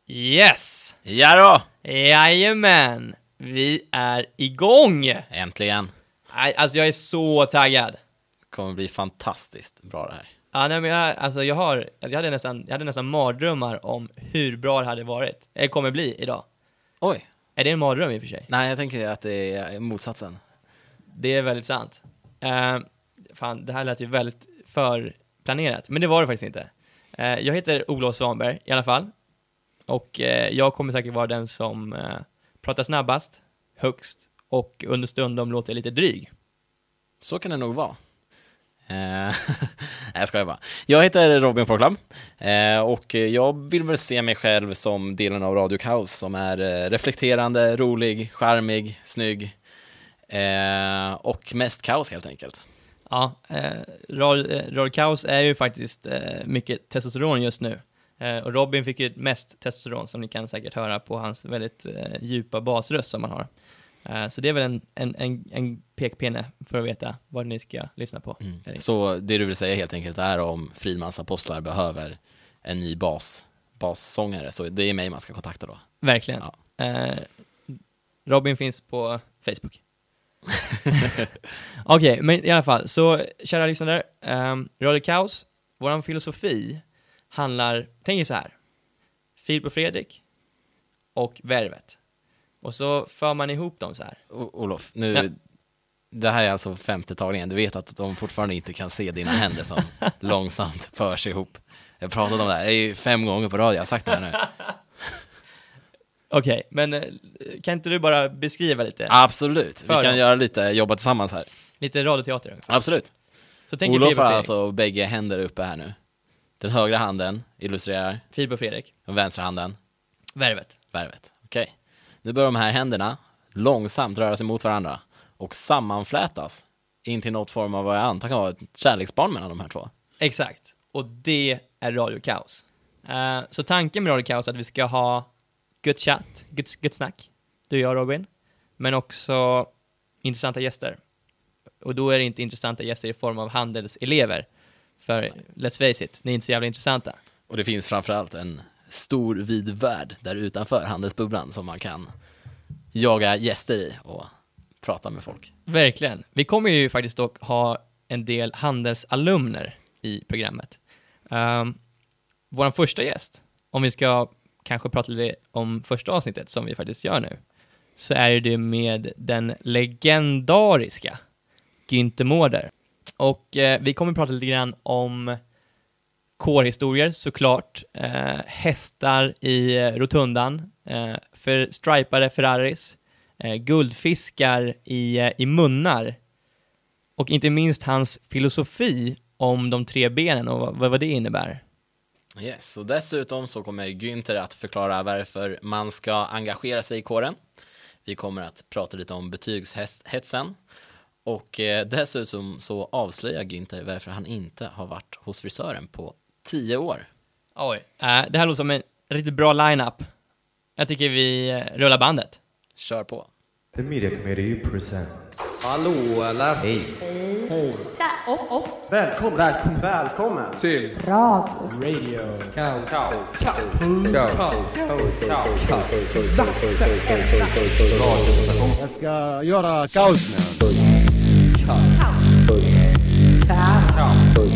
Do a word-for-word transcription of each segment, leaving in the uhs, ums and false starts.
Yes! Ja då! Jajamän! Vi är igång! Äntligen. Nej, alltså jag är så taggad. Det kommer bli fantastiskt bra det här. Ja, nej, men jag, alltså jag, har, jag, hade nästan, jag hade nästan mardrömmar om hur bra det hade varit. Det kommer bli idag. Oj. Är det en mardröm i och för sig? Nej, jag tänker att det är motsatsen. Det är väldigt sant. Uh, fan, det här lät ju väldigt förplanerat. Men det var det faktiskt inte. Uh, jag heter Olof Svanberg i alla fall. Och uh, jag kommer säkert vara den som uh, pratar snabbast, högst och understundom låter lite dryg. Så kan det nog vara. Eh, Nej, jag skojar bara. Jag heter Robin Porklam eh, och jag vill väl se mig själv som delen av Radio Kaos som är eh, reflekterande, rolig, charmig, snygg eh, och mest kaos helt enkelt. Ja, eh, Radio Kaos är ju faktiskt eh, mycket testosteron just nu. Eh, och Robin fick ju mest testosteron som ni kan säkert höra på hans väldigt eh, djupa basröst som han har. Uh, så det är väl en, en, en, en pekpinne för att veta vad ni ska lyssna på. Mm. Så det du vill säga helt enkelt är om Fridmans apostlar behöver en ny bas, bassångare, så det är mig man ska kontakta då. Verkligen. Ja. Uh, Robin finns på Facebook. Okej, okay, men i alla fall. Så kära lyssnare, um, Radio Kaos, våran filosofi handlar, tänk er så här. Filip och Fredrik och Värvet. Och så för man ihop dem så här. O- Olof, nu, ja. Det här är alltså femte tagningen. Du vet att de fortfarande inte kan se dina händer som långsamt förs ihop. Jag pratade om det här, det är ju fem gånger på radio, jag har sagt det här nu. Okej, okay, men kan inte du bara beskriva lite? Absolut, vi kan dem. göra lite, jobba tillsammans här. Lite radioteater. Absolut. Så tänker Olof Filip och har Fredrik. alltså bägge händer uppe här nu. Den högra handen illustrerar Filip och Fredrik. den vänstra handen Värvet. Värvet, okej. Okay. Nu börjar de här händerna långsamt röra sig mot varandra och sammanflätas in till något form av vad jag antar kan vara ett kärleksbarn mellan de här två. Exakt, och det är Radio Kaos. Uh, så tanken med Radio Kaos är att vi ska ha good chat, good, good snack, du och jag Robin, men också intressanta gäster. Och då är det inte intressanta gäster i form av handelselever, för let's face it, ni är inte så jävla intressanta. Och det finns framförallt en stor vid värld där utanför handelsbubblan som man kan jaga gäster i och prata med folk. Verkligen. Vi kommer ju faktiskt dock ha en del handelsalumner i programmet. Um, vår första gäst, om vi ska kanske prata lite om första avsnittet som vi faktiskt gör nu, så är det med den legendariska Günther Mårder. Och eh, vi kommer prata lite grann om kårhistorier såklart, eh, hästar i eh, rotundan, eh, för stripade Ferraris, eh, guldfiskar i, eh, i munnar och inte minst hans filosofi om de tre benen och vad, vad det innebär. Yes, och dessutom så kommer Günther att förklara varför man ska engagera sig i kåren. Vi kommer att prata lite om betygshetsen. Och eh, dessutom så avslöjar Günther varför han inte har varit hos frisören på tio år. Oj, äh, det här låter som en riktigt bra line-up. Jag tycker vi eh, rullar bandet. Kör på. The Media Committee presents. Hallå eller? Hej. Hej. Tja, och, och. Välkommen. Välkommen. Välkommen till Radio. Radio. Kaos. Kaos. Radiostation. Jag ska göra kaos nu. Kaos. Kaos.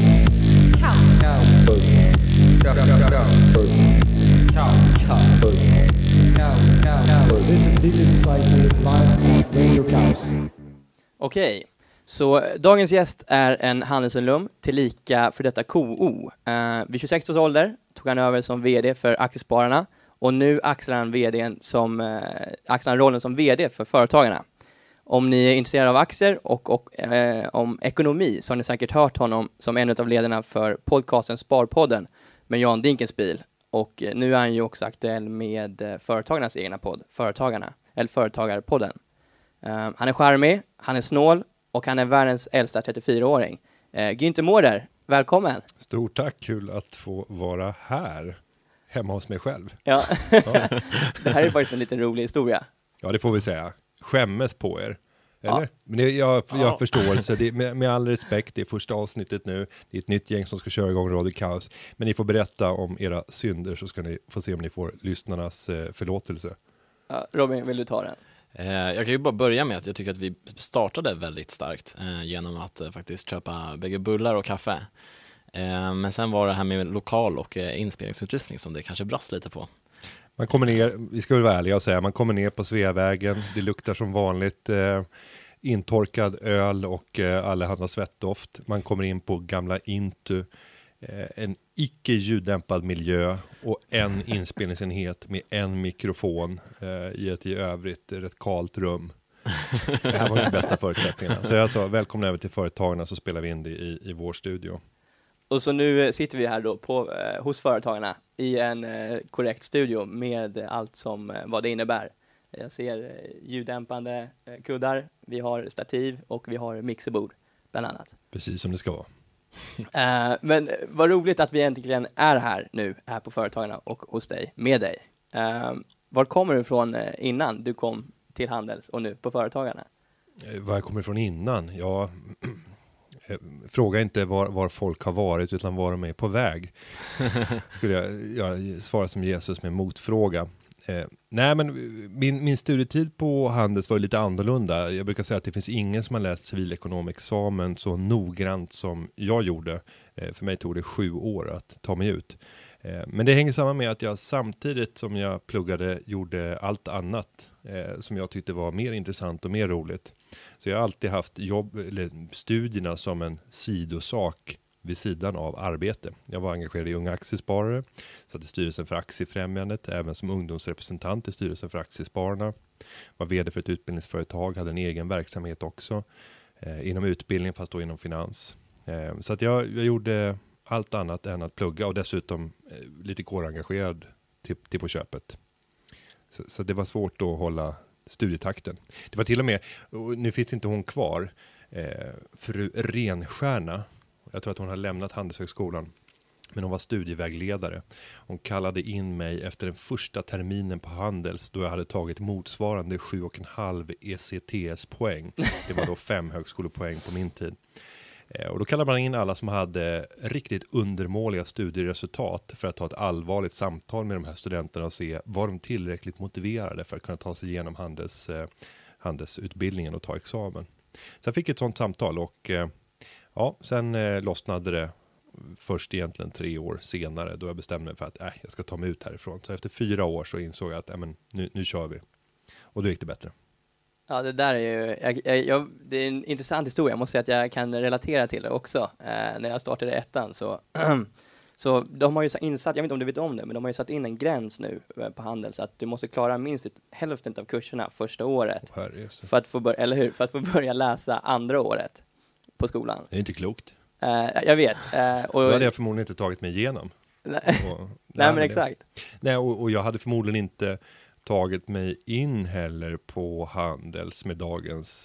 Okej, så dagens gäst är en handelsalum tillika för detta K O. Uh, vid tjugosex års ålder tog han över som vd för Aktiespararna och nu axlar han, vdn som, uh, axlar han rollen som vd för Företagarna. Om ni är intresserade av aktier och, och uh, om ekonomi så har ni säkert hört honom som en av ledarna för podcasten Sparpodden med Jan Dinkelspiel. Och uh, nu är han ju också aktuell med uh, Företagarnas egna podd, Företagarna, eller Företagarpodden. Uh, han är charmig, han är snål och han är världens äldsta trettiofyraåring. Uh, Günther Mårder, välkommen! Stort tack, kul att få vara här, hemma hos mig själv. Ja, ja. Det här är faktiskt en liten rolig historia. Ja, det får vi säga. Skämmes på er. Eller? Ja. Men det, jag, jag Ja. har förståelse. Det, med, med all respekt, det är första avsnittet nu. Det är ett nytt gäng som ska köra igång Radio Kaos. Men ni får berätta om era synder så ska ni få se om ni får lyssnarnas eh, förlåtelse. Ja, Robin, vill du ta den? Eh, jag kan ju bara börja med att jag tycker att vi startade väldigt starkt eh, genom att eh, faktiskt köpa bägge bullar och kaffe. Eh, men sen var det här med lokal och eh, inspelningsutrustning som det kanske brast lite på. Man kommer ner, vi ska väl vara ärliga och säga, man kommer ner på Sveavägen. Det luktar som vanligt eh, intorkad öl och eh, allehanda svettdoft. Man kommer in på gamla Intu. Eh, en icke ljuddämpad miljö och en inspelningsenhet med en mikrofon eh, i ett i övrigt rätt kallt rum. Det här var de bästa förutsättningarna. Så jag sa, välkomna över till företagarna så spelar vi in det i, i vår studio. Och så nu sitter vi här då på, eh, hos företagarna i en eh, korrekt studio med allt som eh, vad det innebär. Jag ser eh, ljuddämpande eh, kuddar, vi har stativ och vi har mixerbord bland annat. Precis som det ska vara. Eh, men eh, vad roligt att vi egentligen är här nu, här på företagarna och hos dig, med dig. Eh, var kommer du ifrån eh, innan du kom till Handels och nu på företagarna? Eh, Var jag kommer ifrån innan? Ja, eh, fråga inte var, var folk har varit utan var de är på väg. Skulle jag, jag svara som Jesus med motfråga. Eh, nej men min, min studietid på Handels var lite annorlunda. Jag brukar säga att det finns ingen som har läst civilekonomexamen så noggrant som jag gjorde. Eh, för mig tog det sju år att ta mig ut. Eh, men det hänger samman med att jag samtidigt som jag pluggade gjorde allt annat eh, som jag tyckte var mer intressant och mer roligt. Så jag har alltid haft jobb, eller studierna som en sidosak vid sidan av arbete. Jag var engagerad i Unga Aktiesparare, satt i styrelsen för Aktiefrämjandet, även som ungdomsrepresentant i styrelsen för Aktiespararna. Var vd för ett utbildningsföretag, hade en egen verksamhet också eh, inom utbildning fast då inom finans. Eh, så att jag, jag gjorde allt annat än att plugga och dessutom eh, lite kårengagerad till, till på köpet. Så, så det var svårt att hålla studietakten. Det var till och med, och nu finns inte hon kvar, eh, fru Renstjärna. Jag tror att hon har lämnat Handelshögskolan. Men hon var studievägledare. Hon kallade in mig efter den första terminen på Handels då jag hade tagit motsvarande sju och en halv E C T S-poäng. Det var då fem högskolepoäng på min tid. Eh, och då kallade man in alla som hade riktigt undermåliga studieresultat för att ta ett allvarligt samtal med de här studenterna och se var de tillräckligt motiverade för att kunna ta sig igenom handels, eh, handelsutbildningen och ta examen. Så jag fick ett sånt samtal och eh, ja, sen eh, lossnade det först egentligen tre år senare då jag bestämde mig för att äh, jag ska ta mig ut härifrån. Så efter fyra år så insåg jag att äh, men, nu, nu kör vi. Och då gick det bättre. Ja, det där är ju, jag, jag, jag, det är en intressant historia. Jag måste säga att jag kan relatera till det också. Eh, när jag startade ettan så, så de har ju insatt, jag vet inte om du vet om det, men de har ju satt in en gräns nu eh, på Handels att du måste klara minst ett, hälften av kurserna första året. Oh, herre, för att få börja, eller hur? För att få börja läsa andra året på skolan. det är inte klokt. Eh, jag vet. Eh, och, Då hade jag förmodligen inte tagit mig igenom. nej, Och, nej, men det- exakt. Nej, och, och jag hade förmodligen inte tagit mig in heller på Handels med dagens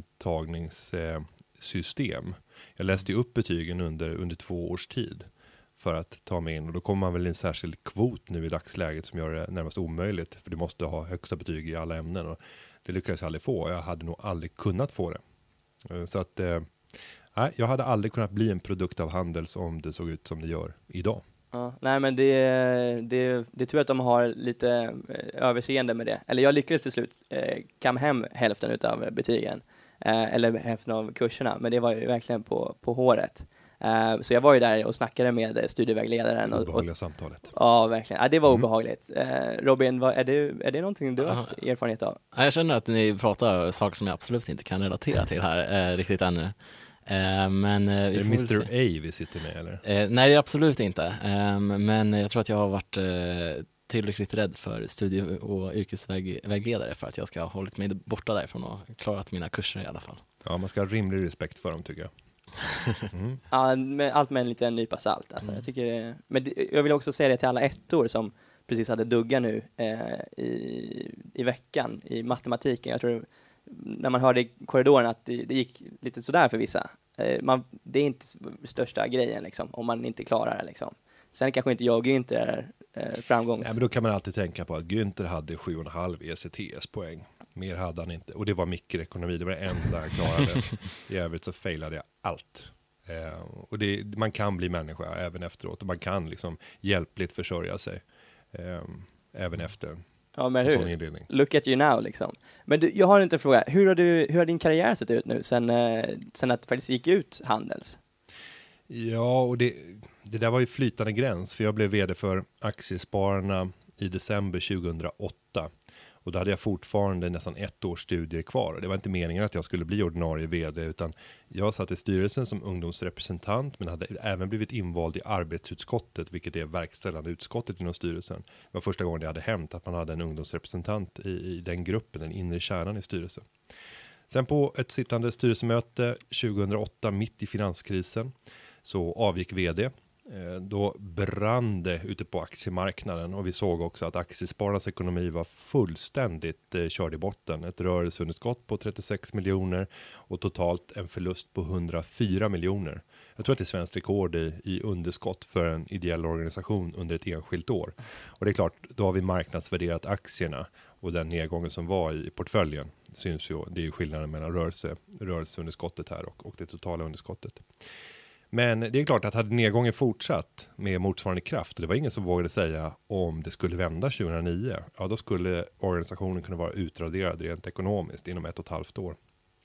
intagningssystem. Eh, jag läste ju upp betygen under, under två års tid för att ta mig in. Och då kommer man väl i en särskild kvot nu i dagsläget som gör det närmast omöjligt. För du måste ha högsta betyg i alla ämnen. Och det lyckades jag aldrig få. Jag hade nog aldrig kunnat få det. Eh, så att eh, nej, jag hade aldrig kunnat bli en produkt av Handels om det såg ut som det gör idag. Ja, nej men det, det, det tror jag att de har lite eh, överseende med det. Eller jag lyckades till slut eh, kam hem hälften utav betygen. Eh, eller hälften av kurserna. Men det var ju verkligen på, på håret. Eh, så jag var ju där och snackade med studievägledaren. Det Och, och, obehagliga samtalet. ja, verkligen. Ja, det var Mm. obehagligt. Eh, Robin, vad, är, det, är det någonting du har haft erfarenhet av? Ja, jag känner att ni pratar saker som jag absolut inte kan relatera till här eh, riktigt ännu. Eh, men eh, vi Är det får väl mister se. A vi sitter med eller? Eh, nej, det är absolut inte. Eh, men jag tror att jag har varit eh, tillräckligt rädd för studie- och yrkesvägledare för att jag ska ha hållit mig borta därifrån och klarat mina kurser i alla fall. Ja, man ska ha rimlig respekt för dem tycker jag. Mm. Ja, med, allt med en liten nypa salt. Alltså. Mm. Jag, tycker det, men det, jag vill också säga det till alla ettor som precis hade dugga nu eh, i, i veckan i matematiken. Jag tror när man hörde i korridoren att det, det gick lite sådär för vissa. Eh, man, det är inte största grejen liksom, om man inte klarar det. Liksom. Sen kanske inte jag och Günther är eh, framgångs... Ja, men då kan man alltid tänka på att Günther hade sju och en halv E C T S-poäng. Mer hade han inte. Och det var mikroekonomi, det var det enda jag klarade. I övrigt så failade jag allt. Eh, och det, man kan bli människa även efteråt. Och man kan liksom hjälpligt försörja sig. Eh, även efter Ja, men en sån hur? inledning. Look at you now liksom. Men du, jag har inte en fråga. Hur har, du, hur har din karriär sett ut nu sen, eh, sen att du faktiskt gick ut Handels? Ja, och det, det där var ju flytande gräns. För jag blev vd för Aktiespararna i december tjugohundraåtta. Och då hade jag fortfarande nästan ett års studier kvar. Det var inte meningen att jag skulle bli ordinarie vd, utan jag satt i styrelsen som ungdomsrepresentant, men hade även blivit invald i arbetsutskottet, vilket är verkställande utskottet inom styrelsen. Det var första gången det hade hänt att man hade en ungdomsrepresentant i, i den gruppen, den inre kärnan i styrelsen. Sen på ett sittande styrelsemöte tjugohundraåtta, mitt i finanskrisen, så avgick vd. Då brann det ute på aktiemarknaden och vi såg också att Aktiespararnas ekonomi var fullständigt eh, körd i botten. Ett rörelseunderskott på trettiosex miljoner och totalt en förlust på hundrafyra miljoner. Jag tror att det är svenskt rekord i, i underskott för en ideell organisation under ett enskilt år. Och det är klart, då har vi marknadsvärderat aktierna och den nedgången som var i portföljen syns ju, det är ju skillnaden mellan rörelse, rörelseunderskottet här och, och det totala underskottet. Men det är klart att hade nedgången fortsatt med motsvarande kraft, det var ingen som vågade säga om det skulle vända tjugohundranio, ja då skulle organisationen kunna vara utraderad rent ekonomiskt inom ett och ett halvt år.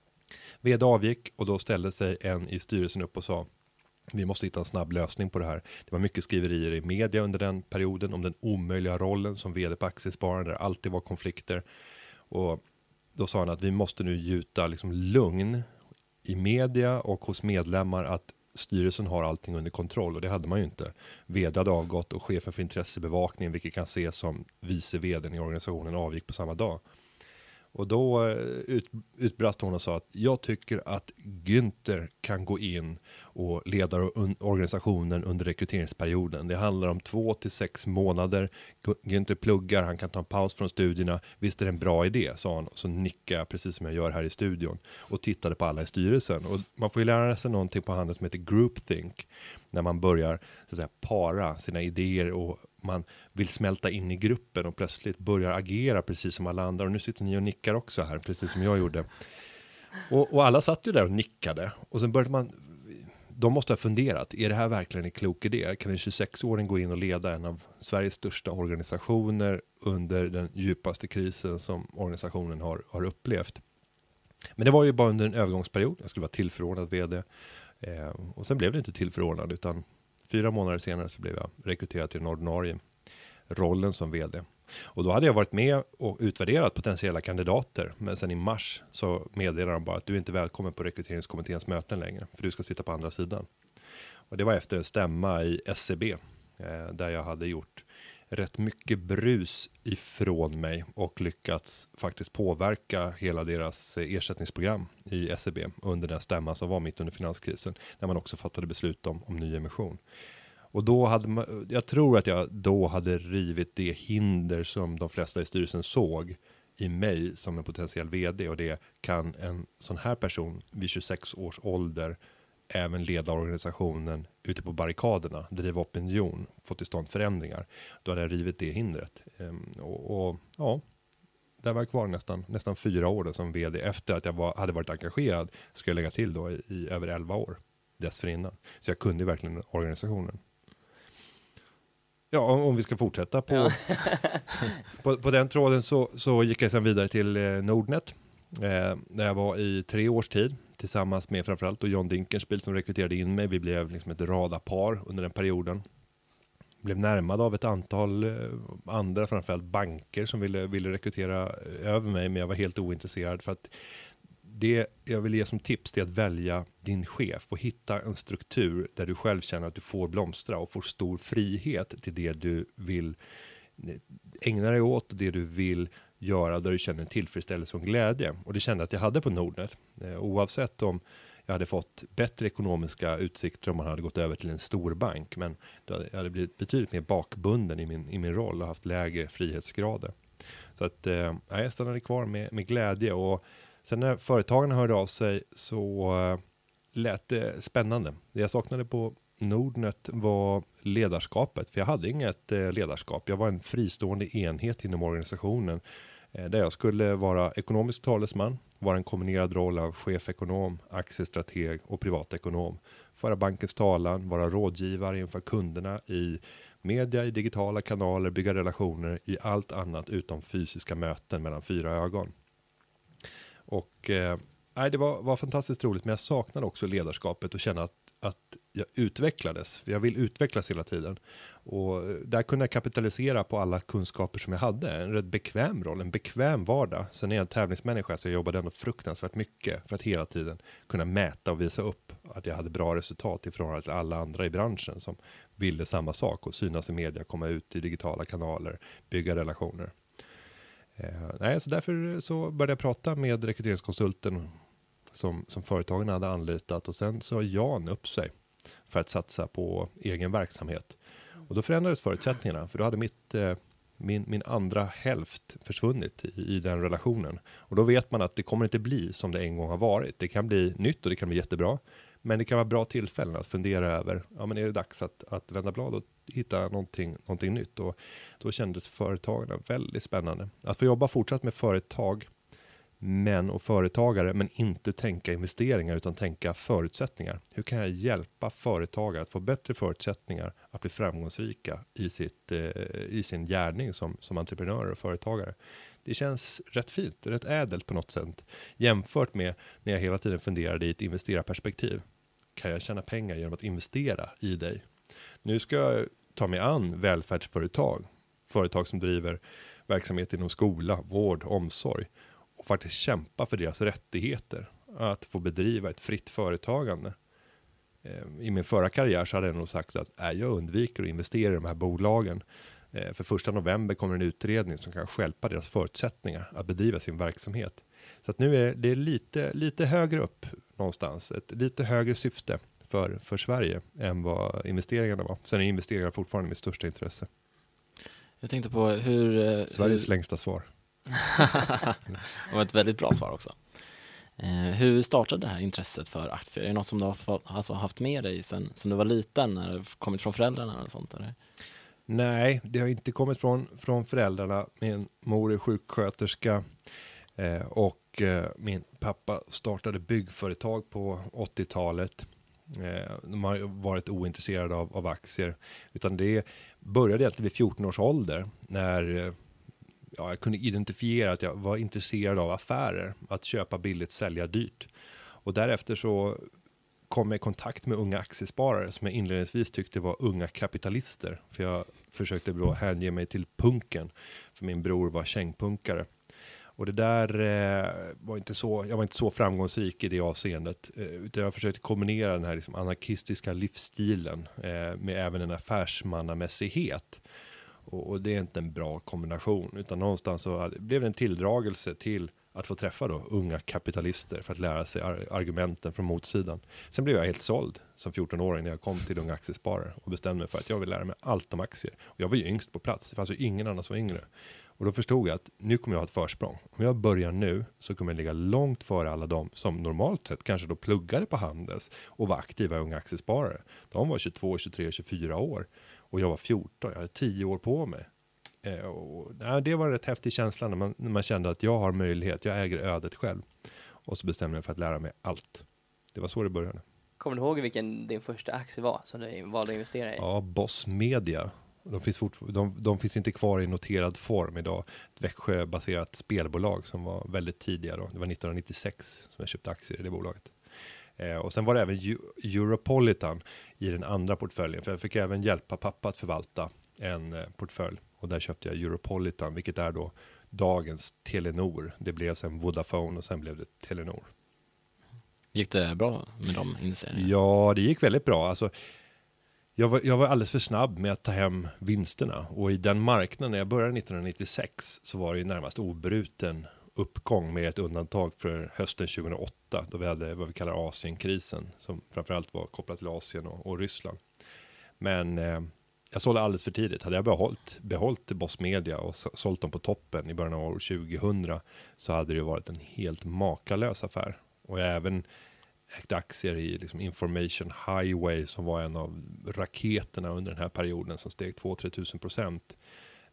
Vd avgick och då ställde sig en i styrelsen upp och sa: vi måste hitta en snabb lösning på det här. Det var mycket skriverier i media under den perioden om den omöjliga rollen som vd på Aktiespararna, där det alltid var konflikter. Och då sa han att vi måste nu gjuta liksom lugn i media och hos medlemmar att styrelsen har allting under kontroll, och det hade man ju inte. Vd hade avgått och chefen för intressebevakning, vilket kan ses som vice vdn i organisationen, avgick på samma dag. Och då ut, utbrast hon och sa att jag tycker att Günther kan gå in och leda un, organisationen under rekryteringsperioden. Det handlar om två till sex månader. Günther pluggar, han kan ta en paus från studierna. Visst är det en bra idé, sa han. Och så nickade jag precis som jag gör här i studion och tittade på alla i styrelsen. Och man får ju lära sig någonting på Handels som heter groupthink. När man börjar så att säga, para sina idéer och man vill smälta in i gruppen och plötsligt börjar agera precis som alla andra. Och nu sitter ni och nickar också här, precis som jag gjorde. Och, och alla satt ju där och nickade. Och sen började man, de måste ha funderat, är det här verkligen en klok idé? Kan en tjugosex-åring gå in och leda en av Sveriges största organisationer under den djupaste krisen som organisationen har, har upplevt? Men det var ju bara under en övergångsperiod. Jag skulle vara tillförordnad vd. Eh, och sen blev det inte tillförordnad, utan fyra månader senare så blev jag rekryterad till den ordinarie rollen som vd. Och då hade jag varit med och utvärderat potentiella kandidater. Men sen i mars så meddelade de bara att du är inte välkommen på rekryteringskommitténs möten längre. För du ska sitta på andra sidan. Och det var efter en stämma i S C B. Eh, där jag hade gjort rätt mycket brus ifrån mig. Och lyckats faktiskt påverka hela deras ersättningsprogram i S C B. Under den stämman som var mitt under finanskrisen. När man också fattade beslut om, om ny emission. Och då hade man, jag tror att jag då hade rivit det hinder som de flesta i styrelsen såg i mig som en potentiell vd. Och det kan en sån här person vid tjugosex års ålder även leda organisationen ute på barrikaderna, driva opinion, få till stånd förändringar. Då hade jag rivit det hindret. Ehm, och, och ja, där var jag kvar nästan, nästan fyra år då som vd efter att jag var, hade varit engagerad, ska jag lägga till då i, i över elva år dessförinnan. Så jag kunde verkligen organisationen. Ja, om, om vi ska fortsätta på, ja. på, på den tråden så, så gick jag sedan vidare till eh, Nordnet. Eh, där jag var i tre års tid tillsammans med framförallt och John Dinkelspiel som rekryterade in mig. Vi blev liksom ett radarpar under den perioden. Blev närmad av ett antal eh, andra, framförallt banker som ville, ville rekrytera över mig, men jag var helt ointresserad för att det jag vill ge som tips är att välja din chef och hitta en struktur där du själv känner att du får blomstra och får stor frihet till det du vill ägna dig åt och det du vill göra där du känner en tillfredsställelse och glädje. Och det kände jag att jag hade på Nordnet. Eh, oavsett om jag hade fått bättre ekonomiska utsikter om man hade gått över till en stor bank. Men då hade jag hade blivit betydligt mer bakbunden i min, i min roll och haft lägre frihetsgrader. Så att eh, jag stannade kvar med, med glädje. Och sen när företagen hörde av sig så eh, lät det spännande. Det jag saknade på Nordnet var ledarskapet. För jag hade inget eh, ledarskap. Jag var en fristående enhet inom organisationen. Eh, där jag skulle vara ekonomisk talesman, vara en kombinerad roll av chefekonom, aktiestrateg och privatekonom. Föra bankens talan, vara rådgivare inför kunderna i media, i digitala kanaler, bygga relationer i allt annat utom fysiska möten mellan fyra ögon. Och eh, nej, det var, var fantastiskt roligt, men jag saknade också ledarskapet och känna att, att jag utvecklades. För jag vill utvecklas hela tiden. Och där kunde jag kapitalisera på alla kunskaper som jag hade. En rätt bekväm roll, en bekväm vardag. Sen är jag en tävlingsmänniska, så jag jobbade ändå fruktansvärt mycket för att hela tiden kunna mäta och visa upp att jag hade bra resultat i förhållande till alla andra i branschen som ville samma sak och synas i media, komma ut i digitala kanaler, bygga relationer. Eh, nej, så därför så började jag prata med rekryteringskonsulten som, som företagen hade anlitat, och sen så Jan upp sig för att satsa på egen verksamhet. Och då förändrades förutsättningarna, för då hade mitt, eh, min, min andra hälft försvunnit i, i den relationen. Och då vet man att det kommer inte bli som det en gång har varit. Det kan bli nytt och det kan bli jättebra. Men det kan vara bra tillfällen att fundera över, ja men är det dags att, att vända blad och hitta någonting, någonting nytt. Och då kändes företagarna väldigt spännande. Att få jobba fortsatt med företag, män och företagare, men inte tänka investeringar utan tänka förutsättningar. Hur kan jag hjälpa företagare att få bättre förutsättningar att bli framgångsrika i, sitt, eh, i sin gärning som, som entreprenörer och företagare. Det känns rätt fint, rätt ädelt på något sätt. Jämfört med när jag hela tiden funderade i ett investerarperspektiv. Kan jag tjäna pengar genom att investera i dig? Nu ska jag ta mig an välfärdsföretag. Företag som driver verksamhet inom skola, vård, omsorg. Och faktiskt kämpa för deras rättigheter. Att få bedriva ett fritt företagande. I min förra karriär så hade jag nog sagt att äh, jag undviker att investera i de här bolagen. För första november kommer en utredning som kan stjälpa deras förutsättningar att bedriva sin verksamhet. Så att nu är det lite, lite högre upp någonstans. Ett lite högre syfte för, för Sverige än vad investeringarna var. Sen är investeringar fortfarande mitt största intresse. Jag tänkte på hur... Sveriges hur... längsta svar. Det var ett väldigt bra svar också. Eh, hur startade det här intresset för aktier? Är det något som du har fått, alltså, haft med dig sen, sen du var liten? När det kommit från föräldrarna eller sånt? Eller? Nej, det har inte kommit från, från föräldrarna. Min mor är sjuksköterska eh, och eh, min pappa startade byggföretag på åttiotalet. Eh, de har varit ointresserade av, av aktier. Utan det började egentligen vid fjorton års ålder när eh, ja, jag kunde identifiera att jag var intresserad av affärer. Att köpa billigt, sälja dyrt. Och därefter så kom jag i kontakt med unga aktiesparare som jag inledningsvis tyckte var unga kapitalister. För jag försökte då hänge mig till punken. För min bror var kängpunkare. Och det där eh, var inte så, jag var inte så framgångsrik i det avseendet. Eh, utan jag försökte kombinera den här liksom anarkistiska livsstilen eh, med även en affärsmannamässighet. Och, och det är inte en bra kombination. Utan någonstans så blev det en tilldragelse till att få träffa då unga kapitalister för att lära sig ar- argumenten från motsidan. Sen blev jag helt såld som fjorton-åring när jag kom till unga aktiesparare och bestämde mig för att jag vill lära mig allt om aktier. Och jag var ju yngst på plats, det fanns ju ingen annan som var yngre. Och då förstod jag att nu kommer jag ha ett försprång. Om jag börjar nu så kommer jag ligga långt före alla de som normalt sett kanske då pluggade på Handels och var aktiva unga aktiesparare. De var tjugotvå, tjugotre, tjugofyra år och jag var fjorton, jag hade tio år på mig. Eh, och, nej, det var en rätt häftig känsla när man, när man kände att jag har möjlighet, jag äger ödet själv. Och så bestämde jag för att lära mig allt. Det var så det började. Kommer du ihåg vilken din första aktie var som du valde att investera i? Ja, Boss Media. De finns, fortfar- de, de finns inte kvar i noterad form idag. Ett Växjö-baserat spelbolag som var väldigt tidiga då. Det var nittonhundranittiosex som jag köpte aktier i det bolaget. Eh, och sen var det även Eu- Europolitan i den andra portföljen. För jag fick även hjälpa pappa att förvalta en eh, portfölj. Och där köpte jag Europolitan, vilket är då dagens Telenor. Det blev sen Vodafone och sen blev det Telenor. Gick det bra med de investeringarna? Ja, det gick väldigt bra. Alltså, jag, var, jag var alldeles för snabb med att ta hem vinsterna. Och i den marknaden, när jag började nittonhundranittiosex, så var det ju närmast obruten uppgång med ett undantag för hösten tjugohundraåtta. Då vi hade vad vi kallar Asienkrisen, som framförallt var kopplat till Asien och, och Ryssland. Men eh, jag sålde alldeles för tidigt. Hade jag behållit, behållit Boss Media och sålt dem på toppen i början av år tjugohundra, så hade det varit en helt makalös affär. Och jag även ägt aktier i liksom Information Highway som var en av raketerna under den här perioden som steg två till tre tusen procent.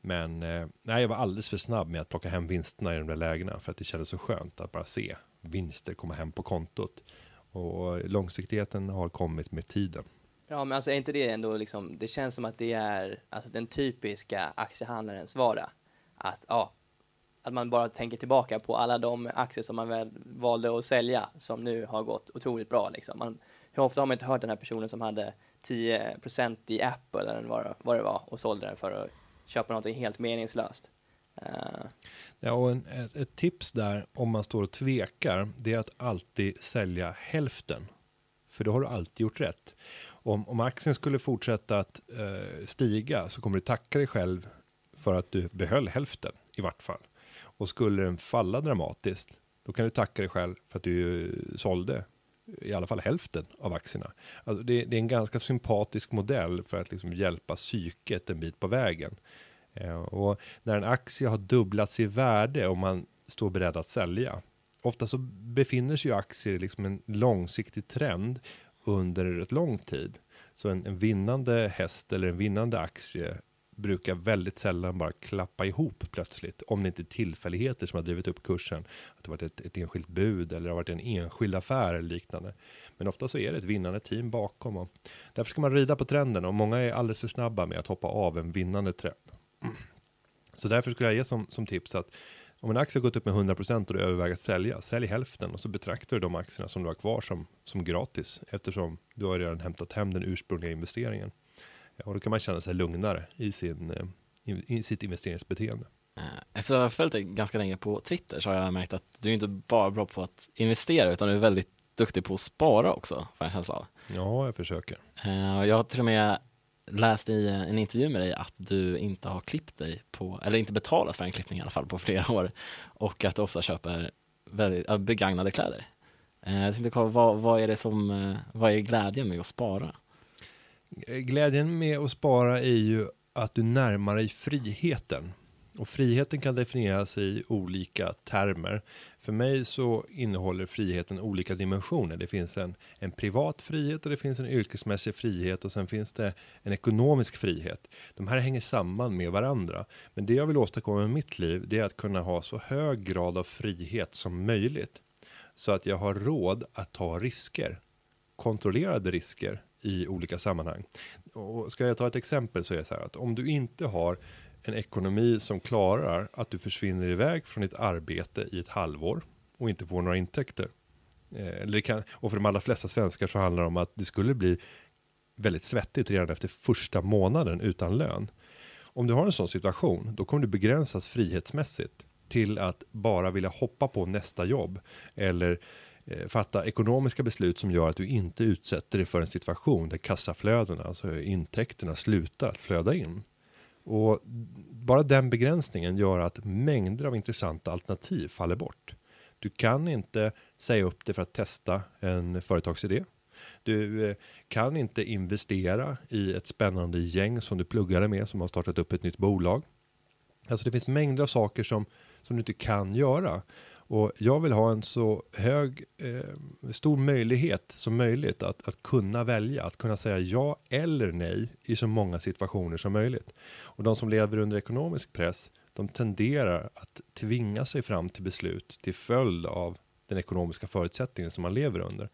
Men eh, nej, jag var alldeles för snabb med att plocka hem vinsterna i de där lägena för att det kändes så skönt att bara se vinster komma hem på kontot. Och långsiktigheten har kommit med tiden. Ja, men alltså är inte det ändå liksom, det känns som att det är alltså den typiska aktiehandlarens vara. Att, ja, att man bara tänker tillbaka på alla de aktier som man väl valde att sälja som nu har gått otroligt bra. Liksom. Man, hur ofta har man inte hört den här personen som hade tio procent i Apple eller vad, vad det var och sålde den för att köpa någonting helt meningslöst. Uh. Ja, och en, ett, ett tips där om man står och tvekar, det är att alltid sälja hälften. För då har du alltid gjort rätt. Om, om aktien skulle fortsätta att eh, stiga så kommer du tacka dig själv för att du behöll hälften i vart fall. Och skulle den falla dramatiskt, då kan du tacka dig själv för att du sålde i alla fall hälften av aktierna. Alltså det, det är en ganska sympatisk modell för att liksom hjälpa psyket en bit på vägen. Eh, och när en aktie har dubblats i värde och man står beredd att sälja, ofta så befinner sig ju aktier i liksom en långsiktig trend under ett lång tid. Så en, en vinnande häst eller en vinnande aktie brukar väldigt sällan bara klappa ihop plötsligt. Om det inte är tillfälligheter som har drivit upp kursen. Att det har varit ett, ett enskilt bud eller det har varit en enskild affär eller liknande. Men ofta så är det ett vinnande team bakom. Och därför ska man rida på trenden och många är alldeles för snabba med att hoppa av en vinnande trend. Så därför skulle jag ge som, som tips att om en aktie har gått upp med hundra procent och du överväger att sälja, sälj hälften och så betraktar du de aktierna som du har kvar som, som gratis eftersom du har redan hämtat hem den ursprungliga investeringen. Ja, och då kan man känna sig lugnare i, sin, i, i sitt investeringsbeteende. Efter att ha följt dig ganska länge på Twitter så har jag märkt att du är inte bara bra på att investera utan du är väldigt duktig på att spara också, för en känsla av. Ja, jag försöker. Jag har till och med läst i en intervju med dig att du inte har klippt dig på, eller inte betalat för en klippning i alla fall på flera år och att du ofta köper väldigt, begagnade kläder. Jag tänkte kolla, vad, vad är det som, vad är glädjen med att spara? Glädjen med att spara är ju att du närmar dig friheten. Och friheten kan definieras i olika termer. För mig så innehåller friheten olika dimensioner. Det finns en, en privat frihet och det finns en yrkesmässig frihet och sen finns det en ekonomisk frihet. De här hänger samman med varandra. Men det jag vill åstadkomma med mitt liv, det är att kunna ha så hög grad av frihet som möjligt. Så att jag har råd att ta risker. Kontrollerade risker i olika sammanhang. Och ska jag ta ett exempel så är det så här att om du inte har en ekonomi som klarar att du försvinner iväg från ditt arbete i ett halvår och inte får några intäkter. Eh, eller det kan, och för de allra flesta svenskar så handlar det om att det skulle bli väldigt svettigt redan efter första månaden utan lön. Om du har en sån situation, då kommer du begränsas frihetsmässigt till att bara vilja hoppa på nästa jobb eller eh, fatta ekonomiska beslut som gör att du inte utsätter dig för en situation där kassaflödena, alltså intäkterna, slutar att flöda in. Och bara den begränsningen gör att mängder av intressanta alternativ faller bort. Du kan inte säga upp det för att testa en företagsidé. Du kan inte investera i ett spännande gäng som du pluggade med som har startat upp ett nytt bolag. Alltså det finns mängder av saker som, som du inte kan göra. Och jag vill ha en så hög, eh, stor möjlighet som möjligt att, att kunna välja, att kunna säga ja eller nej i så många situationer som möjligt. Och de som lever under ekonomisk press, de tenderar att tvinga sig fram till beslut till följd av den ekonomiska förutsättningen som man lever under.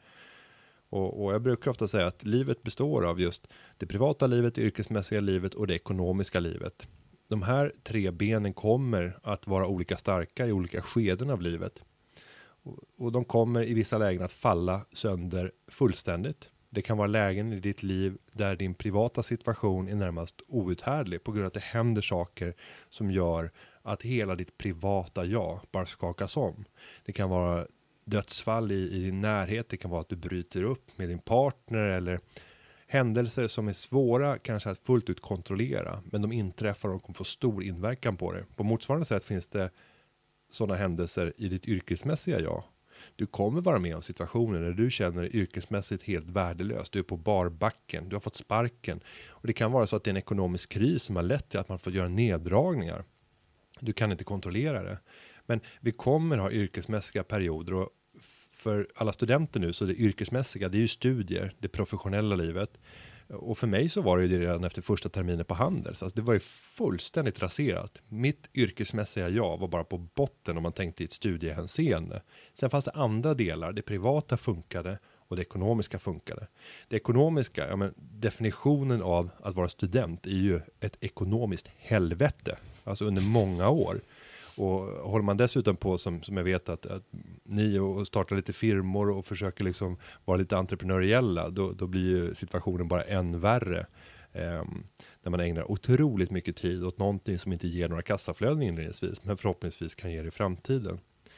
Och, och jag brukar ofta säga att livet består av just det privata livet, det yrkesmässiga livet och det ekonomiska livet. De här tre benen kommer att vara olika starka i olika skeden av livet. Och, och de kommer i vissa lägen att falla sönder fullständigt. Det kan vara lägen i ditt liv där din privata situation är närmast outhärdlig på grund av att det händer saker som gör att hela ditt privata jag bara skakas om. Det kan vara dödsfall i, i din närhet, det kan vara att du bryter upp med din partner eller händelser som är svåra kanske att fullt ut kontrollera, men de inträffar och kommer få stor inverkan på det. På motsvarande sätt finns det sådana händelser i ditt yrkesmässiga jag. Du kommer vara med om situationer där du känner yrkesmässigt helt värdelös. Du är på barbacken, du har fått sparken. Och det kan vara så att det är en ekonomisk kris som har lett till att man får göra neddragningar. Du kan inte kontrollera det. Men vi kommer ha yrkesmässiga perioder och för alla studenter nu så är det yrkesmässiga, det är ju studier, det professionella livet. Och för mig så var det ju det redan efter första terminen på Handels. Alltså det var ju fullständigt raserat. Mitt yrkesmässiga jag var bara på botten om man tänkte i ett studiehänseende. Sen fanns det andra delar. Det privata funkade och det ekonomiska funkade. Det ekonomiska, ja men definitionen av att vara student är ju ett ekonomiskt helvete. Alltså under många år. Och håller man dessutom på som, som jag vet att, att ni och startar lite firmor och försöker liksom vara lite entreprenöriella, då, då blir ju situationen bara än värre. Eh, när man ägnar otroligt mycket tid åt någonting som inte ger några kassaflöden inledningsvis, men förhoppningsvis kan ge det i framtiden.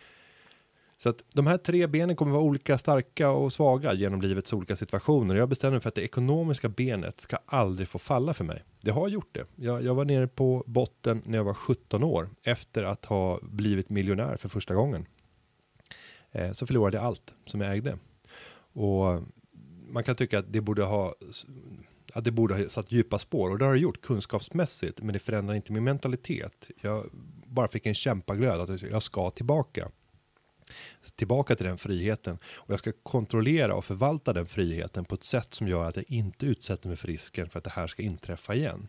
Så att de här tre benen kommer vara olika starka och svaga genom livets olika situationer. Jag bestämde mig för att det ekonomiska benet ska aldrig få falla för mig. Det har gjort det. Jag, jag var nere på botten när jag var sjutton år efter att ha blivit miljonär för första gången. Eh, så förlorade jag allt som jag ägde. Och man kan tycka att det borde ha, att det borde ha satt djupa spår. Och det har det gjort kunskapsmässigt, men det förändrar inte min mentalitet. Jag bara fick en kämpaglöd att jag ska tillbaka. Tillbaka till den friheten, och jag ska kontrollera och förvalta den friheten på ett sätt som gör att jag inte utsätter mig för risken för att det här ska inträffa igen.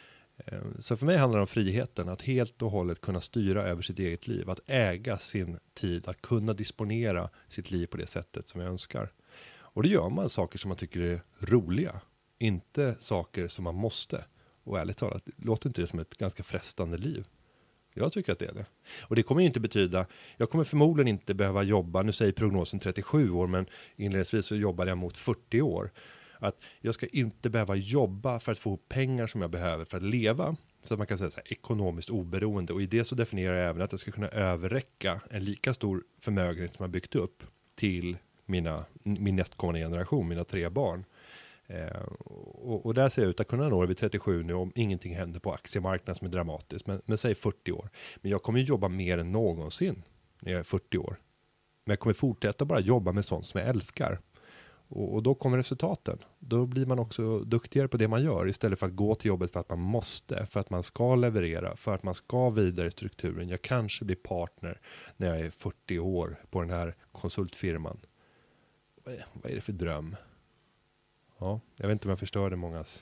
Så för mig handlar det om friheten, att helt och hållet kunna styra över sitt eget liv, att äga sin tid, att kunna disponera sitt liv på det sättet som jag önskar. Och det gör man saker som man tycker är roliga, inte saker som man måste. Och ärligt talat, låter inte det som ett ganska frestande liv? Jag tycker att det är det. Och det kommer ju inte betyda, jag kommer förmodligen inte behöva jobba, nu säger prognosen trettiosju år, men inledningsvis så jobbar jag mot fyrtio år. Att jag ska inte behöva jobba för att få pengar som jag behöver för att leva. Så att man kan säga så här, ekonomiskt oberoende. Och i det så definierar jag även att jag ska kunna överräcka en lika stor förmögenhet som jag byggt upp till mina, min nästkommande generation, mina tre barn. Eh, och, och där ser jag ut att kunna nå vid trettiosju nu om ingenting händer på aktiemarknaden som är dramatiskt. Men, men säg fyrtio år. Men jag kommer ju jobba mer än någonsin när jag är fyrtio år. Men jag kommer fortsätta bara jobba med sånt som jag älskar. Och, och då kommer resultaten. Då blir man också duktigare på det man gör istället för att gå till jobbet för att man måste. För att man ska leverera. För att man ska vidare i strukturen. Jag kanske blir partner när jag är fyrtio år på den här konsultfirman. Vad är, vad är det för dröm? Ja, jag vet inte om jag förstörde mångas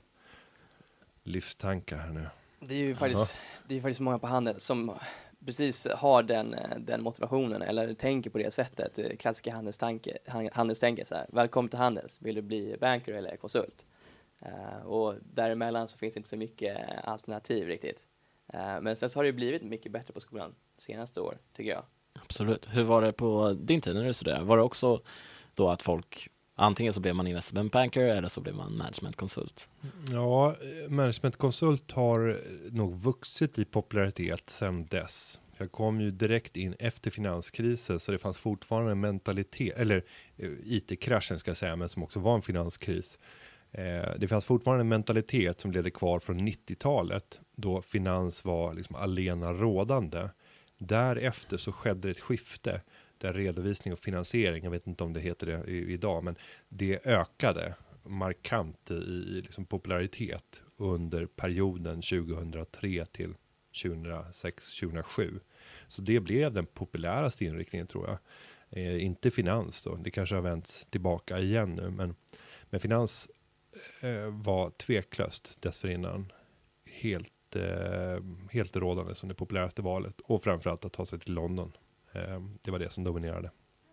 livstankar här nu. Det är ju faktiskt, det är faktiskt många på Handels som precis har den, den motivationen eller tänker på det sättet. Klassiska handelstanke, handelstänke så här. Välkommen till Handels, vill du bli banker eller konsult? Uh, och däremellan så finns det inte så mycket alternativ riktigt. Uh, men sen så har det blivit mycket bättre på skolan senaste år, tycker jag. Absolut. Hur var det på din tid när du studerade? Var det också då att folk, antingen så blev man investmentbanker eller så blev man managementkonsult? Ja, managementkonsult har nog vuxit i popularitet sedan dess. Jag kom ju direkt in efter finanskrisen, så det fanns fortfarande en mentalitet, eller I T-kraschen ska jag säga, men som också var en finanskris. Eh, det fanns fortfarande en mentalitet som ledde kvar från nittiotalet, då finans var liksom allena rådande. Därefter så skedde ett skifte där redovisning och finansiering, jag vet inte om det heter det i, idag, men det ökade markant i, i liksom popularitet under perioden tjugohundratre till tjugohundrasex tjugohundrasju. Så det blev den populäraste inriktningen, tror jag. Eh, inte finans då, det kanske har vänts tillbaka igen nu, men, men finans eh, var tveklöst dessförinnan helt, eh, helt rådande som det populäraste valet, och framförallt att ta sig till London. Eh, det var det som dominerade.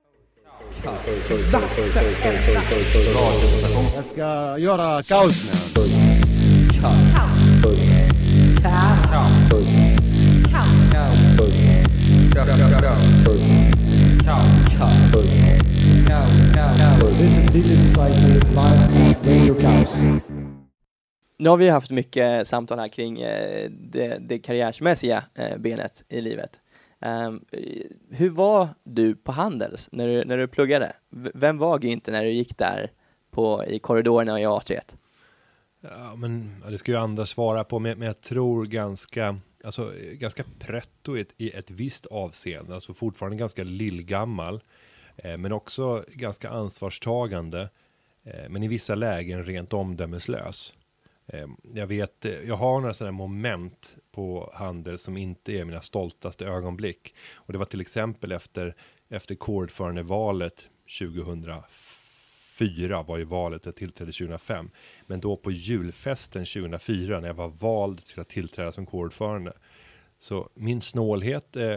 Jag ska göra kaos nu. This is Digital Society live on Radio Kaos. Nu har vi haft mycket samtal här kring eh, det, det karriärsmässiga eh, benet i livet. Um, hur var du på Handels när du, när du pluggade? V- vem var Günther när du gick där på, i korridorerna i A tre? Ja, men ja, det ska ju andra svara på, men, men jag tror ganska, alltså, ganska pretto i ett, i ett visst avseende, alltså fortfarande ganska lillgammal, eh, men också ganska ansvarstagande, eh, men i vissa lägen rent omdömeslös. Eh, jag vet, jag har några sådana moment på Handels som inte är mina stoltaste ögonblick, och det var till exempel efter, efter kårordförandevalet tjugohundrafem fyra var ju valet, jag tillträdde tjugohundrafem. Men då på julfesten tjugohundrafyra när jag var vald till att tillträda som kårordförande. Så min snålhet, eh,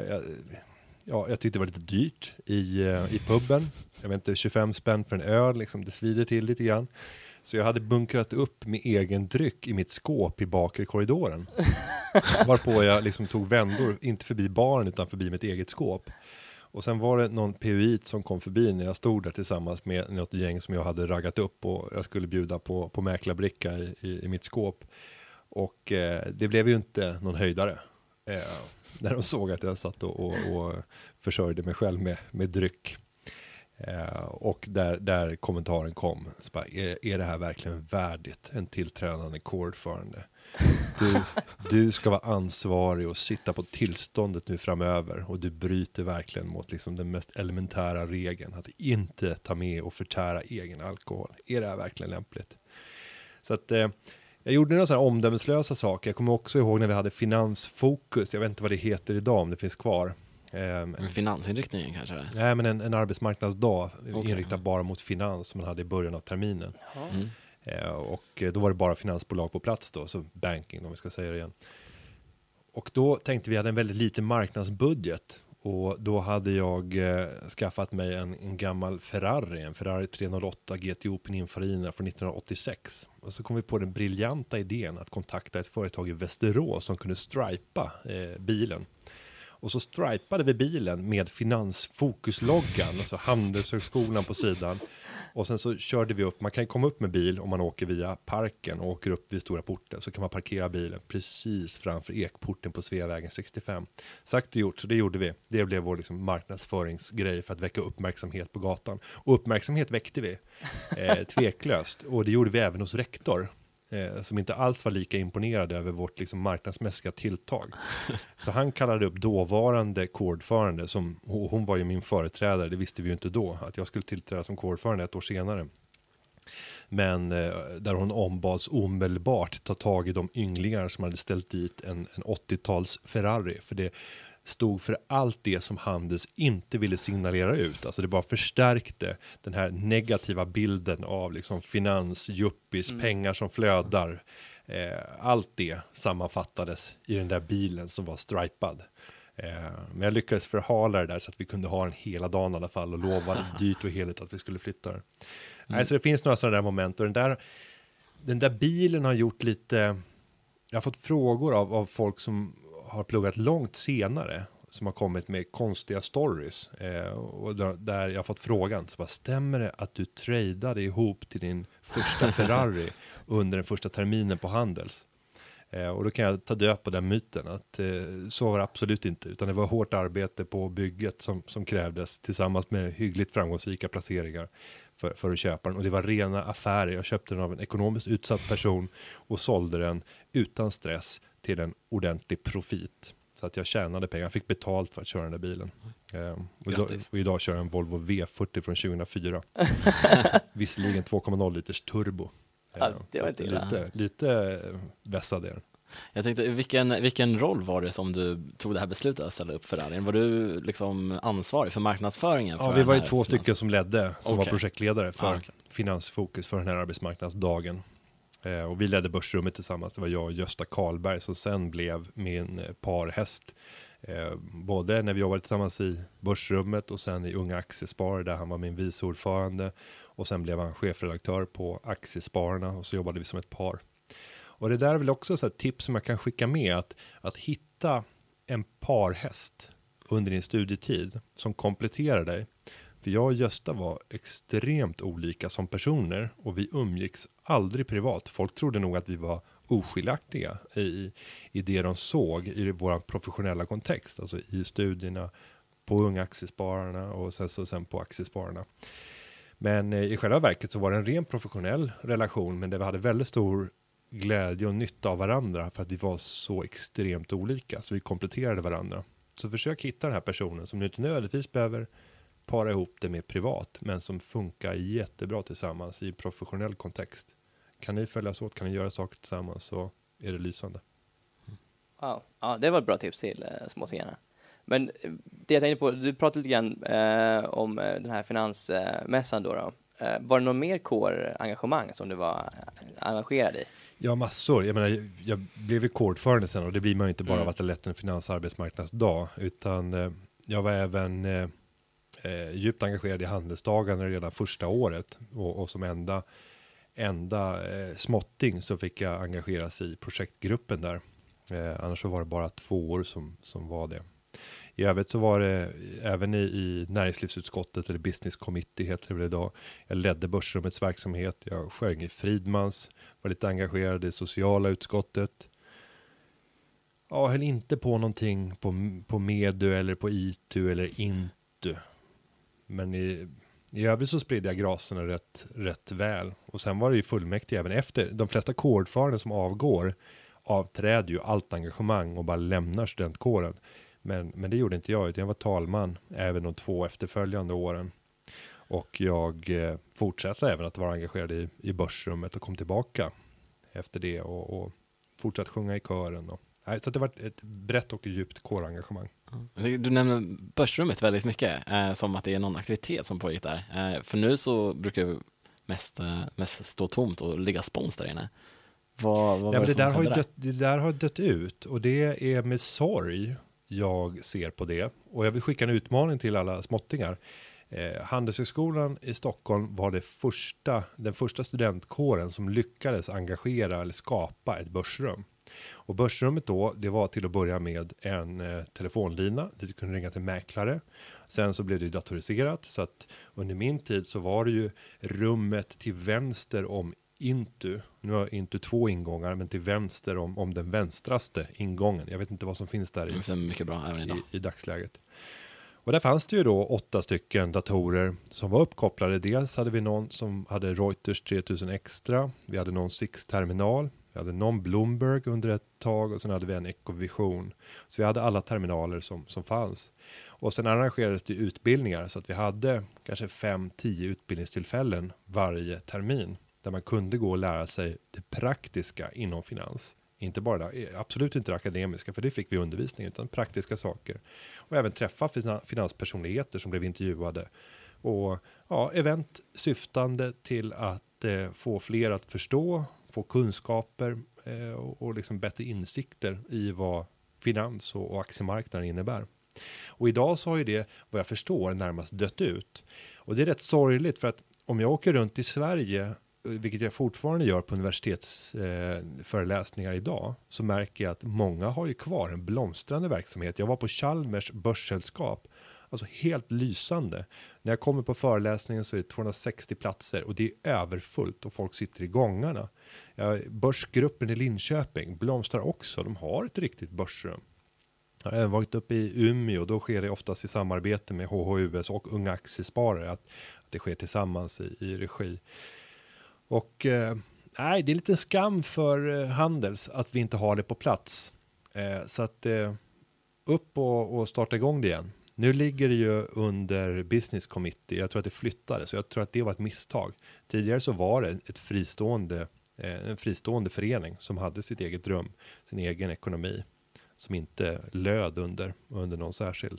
ja, jag tyckte det var lite dyrt i, eh, i puben. Jag vet inte, tjugofem spänn för en öl, liksom, det svider till lite grann. Så jag hade bunkrat upp med egen dryck i mitt skåp i bakre korridoren. Varpå jag liksom tog vändor, inte förbi baren utan förbi mitt eget skåp. Och sen var det någon P O I som kom förbi när jag stod där tillsammans med något gäng som jag hade raggat upp och jag skulle bjuda på, på mäklarbricka i, i, i mitt skåp. Och eh, det blev ju inte någon höjdare. Eh, när de såg att jag satt och, och, och försörjde mig själv med, med dryck. Eh, och där, där kommentaren kom. Så bara, är, är det här verkligen värdigt en tillträdande kårordförande? Du, du ska vara ansvarig och sitta på tillståndet nu framöver. Och du bryter verkligen mot liksom den mest elementära regeln. Att inte ta med och förtära egen alkohol. Är det här verkligen lämpligt? Så att eh, jag gjorde några sådana omdömeslösa saker. Jag kommer också ihåg när vi hade finansfokus. Jag vet inte vad det heter idag om det finns kvar. Um, finansinriktningen kanske? Nej, men en, en arbetsmarknadsdag okay. inriktad bara mot finans som man hade i början av terminen. Mm. Eh, och då var det bara finansbolag på plats då, så banking om vi ska säga det igen. Och då tänkte vi hade en väldigt liten marknadsbudget. Och då hade jag eh, skaffat mig en, en gammal Ferrari, en Ferrari trehundraåtta G T O Pininfarina från nittonhundraåttiosex. Och så kom vi på den briljanta idén att kontakta ett företag i Västerås som kunde stripa eh, bilen. Och så stripade vi bilen med finansfokusloggan, alltså Handelshögskolan på sidan. Och sen så körde vi upp, man kan komma upp med bil om man åker via parken och åker upp vid stora porten. Så kan man parkera bilen precis framför ekporten på Sveavägen sextiofem. Sagt och gjort, så det gjorde vi. Det blev vår liksom marknadsföringsgrej för att väcka uppmärksamhet på gatan. Och uppmärksamhet väckte vi, eh, tveklöst. Och det gjorde vi även hos rektor. Eh, som inte alls var lika imponerad över vårt liksom, marknadsmässiga tilltag. Så han kallade upp dåvarande kårordförande, som hon var ju min företrädare, det visste vi ju inte då, att jag skulle tillträda som kårordförande ett år senare. Men eh, där hon ombads omedelbart ta tag i de ynglingar som hade ställt dit en, en åttio-tals Ferrari, för det stod för allt det som Handels inte ville signalera ut. Alltså det bara förstärkte den här negativa bilden av liksom finans, juppis, mm. pengar som flödar. Eh, allt det sammanfattades i den där bilen som var stripad. Eh, men jag lyckades förhala det där så att vi kunde ha den hela dagen i alla fall och lova dyrt och heligt att vi skulle flytta den. Mm. Alltså det finns några sådana där moment och den där, den där bilen har gjort lite, jag har fått frågor av, av folk som har pluggat långt senare som har kommit med konstiga stories eh, och där, där jag har fått frågan, så bara, stämmer det att du tradade ihop till din första Ferrari under den första terminen på Handels? Eh, och då kan jag ta död på den myten att eh, så var det absolut inte, utan det var hårt arbete på bygget som, som krävdes tillsammans med hyggligt framgångsrika placeringar för, för att köpa den, och det var rena affärer. Jag köpte den av en ekonomiskt utsatt person och sålde den utan stress till en ordentlig profit. Så att jag tjänade pengar. Jag fick betalt för att köra den där bilen. Um, och, idag, och idag kör jag en Volvo V fyrtio från tjugohundrafyra. Visserligen två komma noll liters turbo. Ja, um, det var inte lite, lite vässad är den. Jag tänkte, vilken, vilken roll var det som du tog det här beslutet att ställa upp Ferrarin? Var du liksom ansvarig för marknadsföringen? För ja, vi var ju två finans... stycken som ledde, som okay. var projektledare för ah, okay. finansfokus för den här arbetsmarknadsdagen. Eh, och vi ledde börsrummet tillsammans. Det var jag och Gösta Karlberg som sen blev min eh, parhäst. Eh, både när vi jobbade tillsammans i börsrummet och sen i Unga Aktiesparare där han var min vice ordförande. Och sen blev han chefredaktör på Aktiespararna och så jobbade vi som ett par. Och det där är väl också så ett tips som jag kan skicka med, att, att hitta en parhäst under din studietid som kompletterar dig. För jag och Gösta var extremt olika som personer och vi umgicks aldrig privat. Folk trodde nog att vi var oskiljaktiga i, i det de såg i vår professionella kontext. Alltså i studierna, på Unga Aktiespararna och sen, så sen på Aktiespararna. Men eh, i själva verket så var det en ren professionell relation, men där vi hade väldigt stor glädje och nytta av varandra för att vi var så extremt olika. Så vi kompletterade varandra. Så försök hitta den här personen som nu inte nödvändigtvis behöver para ihop det med privat, men som funkar jättebra tillsammans i professionell kontext. Kan ni följas åt, kan ni göra saker tillsammans, så är det lysande. Wow. Ja, det var ett bra tips till eh, småsingarna. Men det jag tänkte på, du pratade lite grann eh, om eh, den här finansmässan då, då. eh, var det någon mer kårengagemang som du var engagerad i? Ja, massor. Jag menar, jag blev ju kårordförande sen och det blir man ju inte bara Mm. av att det lett en finans- och arbetsmarknadsdag, utan eh, jag var även eh, eh, djupt engagerad i handelsdagarna redan första året och, och som enda, enda eh, småtting så fick jag engageras i projektgruppen där. Eh, annars så var det bara två år som, som var det. I övrigt så var det även i, i näringslivsutskottet eller business committee heter det väl idag. Jag ledde Börsrummets verksamhet. Jag sjöng i Fridmans. Var lite engagerad i sociala utskottet. Ja, höll inte på någonting på, på Medu eller på Itu eller Intu. Men i, i övrigt så spred jag graserna rätt, rätt väl. Och sen var det ju fullmäktige även efter. De flesta kårordförande som avgår avträder ju allt engagemang och bara lämnar studentkåren. Men, men det gjorde inte jag, utan jag var talman även de två efterföljande åren. Och jag eh, fortsatte även att vara engagerad i, i Börsrummet och kom tillbaka efter det och, och fortsatte sjunga i kören. Och, nej, så det var ett brett och djupt kårengagemang. Mm. Du nämner Börsrummet väldigt mycket, eh, som att det är någon aktivitet som pågick där. Eh, för nu så brukar det mest, eh, mest stå tomt och ligga spons där inne. Vad, vad Ja, var men det det, där har ju där? dött, det där har dött ut och det är med sorg jag ser på det. Och jag vill skicka en utmaning till alla småttingar. Eh, Handelshögskolan i Stockholm var det första, den första studentkåren som lyckades engagera eller skapa ett börsrum. Och börsrummet då, det var till att börja med en eh, telefonlina dit du kunde ringa till mäklare. Sen så blev det datoriserat så att under min tid så var det ju rummet till vänster om Intu. Nu har Intu två ingångar, men till vänster om, om den vänstraste ingången. Jag vet inte vad som finns där i, Det ser mycket bra även idag. i, i dagsläget. Och där fanns det ju då åtta stycken datorer som var uppkopplade. Dels hade vi någon som hade Reuters tre tusen extra. Vi hade någon Six-terminal. Vi hade någon Bloomberg under ett tag och sen hade vi en Ecovision. Så vi hade alla terminaler som, som fanns. Och sen arrangerades det utbildningar så att vi hade kanske fem, tio utbildningstillfällen varje termin. Där man kunde gå och lära sig det praktiska inom finans. Inte bara det, absolut inte det akademiska, för det fick vi undervisning, utan praktiska saker. Och även träffa finanspersonligheter som blev intervjuade. Och ja, event syftande till att eh, få fler att förstå, få kunskaper eh, och, och liksom bättre insikter i vad finans och, och aktiemarknaden innebär. Och idag så har ju det, vad jag förstår, närmast dött ut. Och det är rätt sorgligt, för att om jag åker runt i Sverige, vilket jag fortfarande gör på universitetsföreläsningar eh, idag, så märker jag att många har ju kvar en blomstrande verksamhet. Jag var på Chalmers börssällskap, alltså helt lysande. När jag kommer på föreläsningen så är det tvåhundrasextio platser och det är överfullt och folk sitter i gångarna. Ja, börsgruppen i Linköping blomstrar också, de har ett riktigt börsrum. Jag har även varit uppe i Umeå, då sker det oftast i samarbete med H H U S och Unga Aktiesparare, att, att det sker tillsammans i, i regi. Och eh, nej, det är lite skam för eh, Handels att vi inte har det på plats. Eh, så att eh, upp och, och starta igång det igen. Nu ligger det ju under business committee. Jag tror att det flyttade, så jag tror att det var ett misstag. Tidigare så var det ett fristående, eh, en fristående förening som hade sitt eget rum, sin egen ekonomi, som inte löd under, under någon särskild.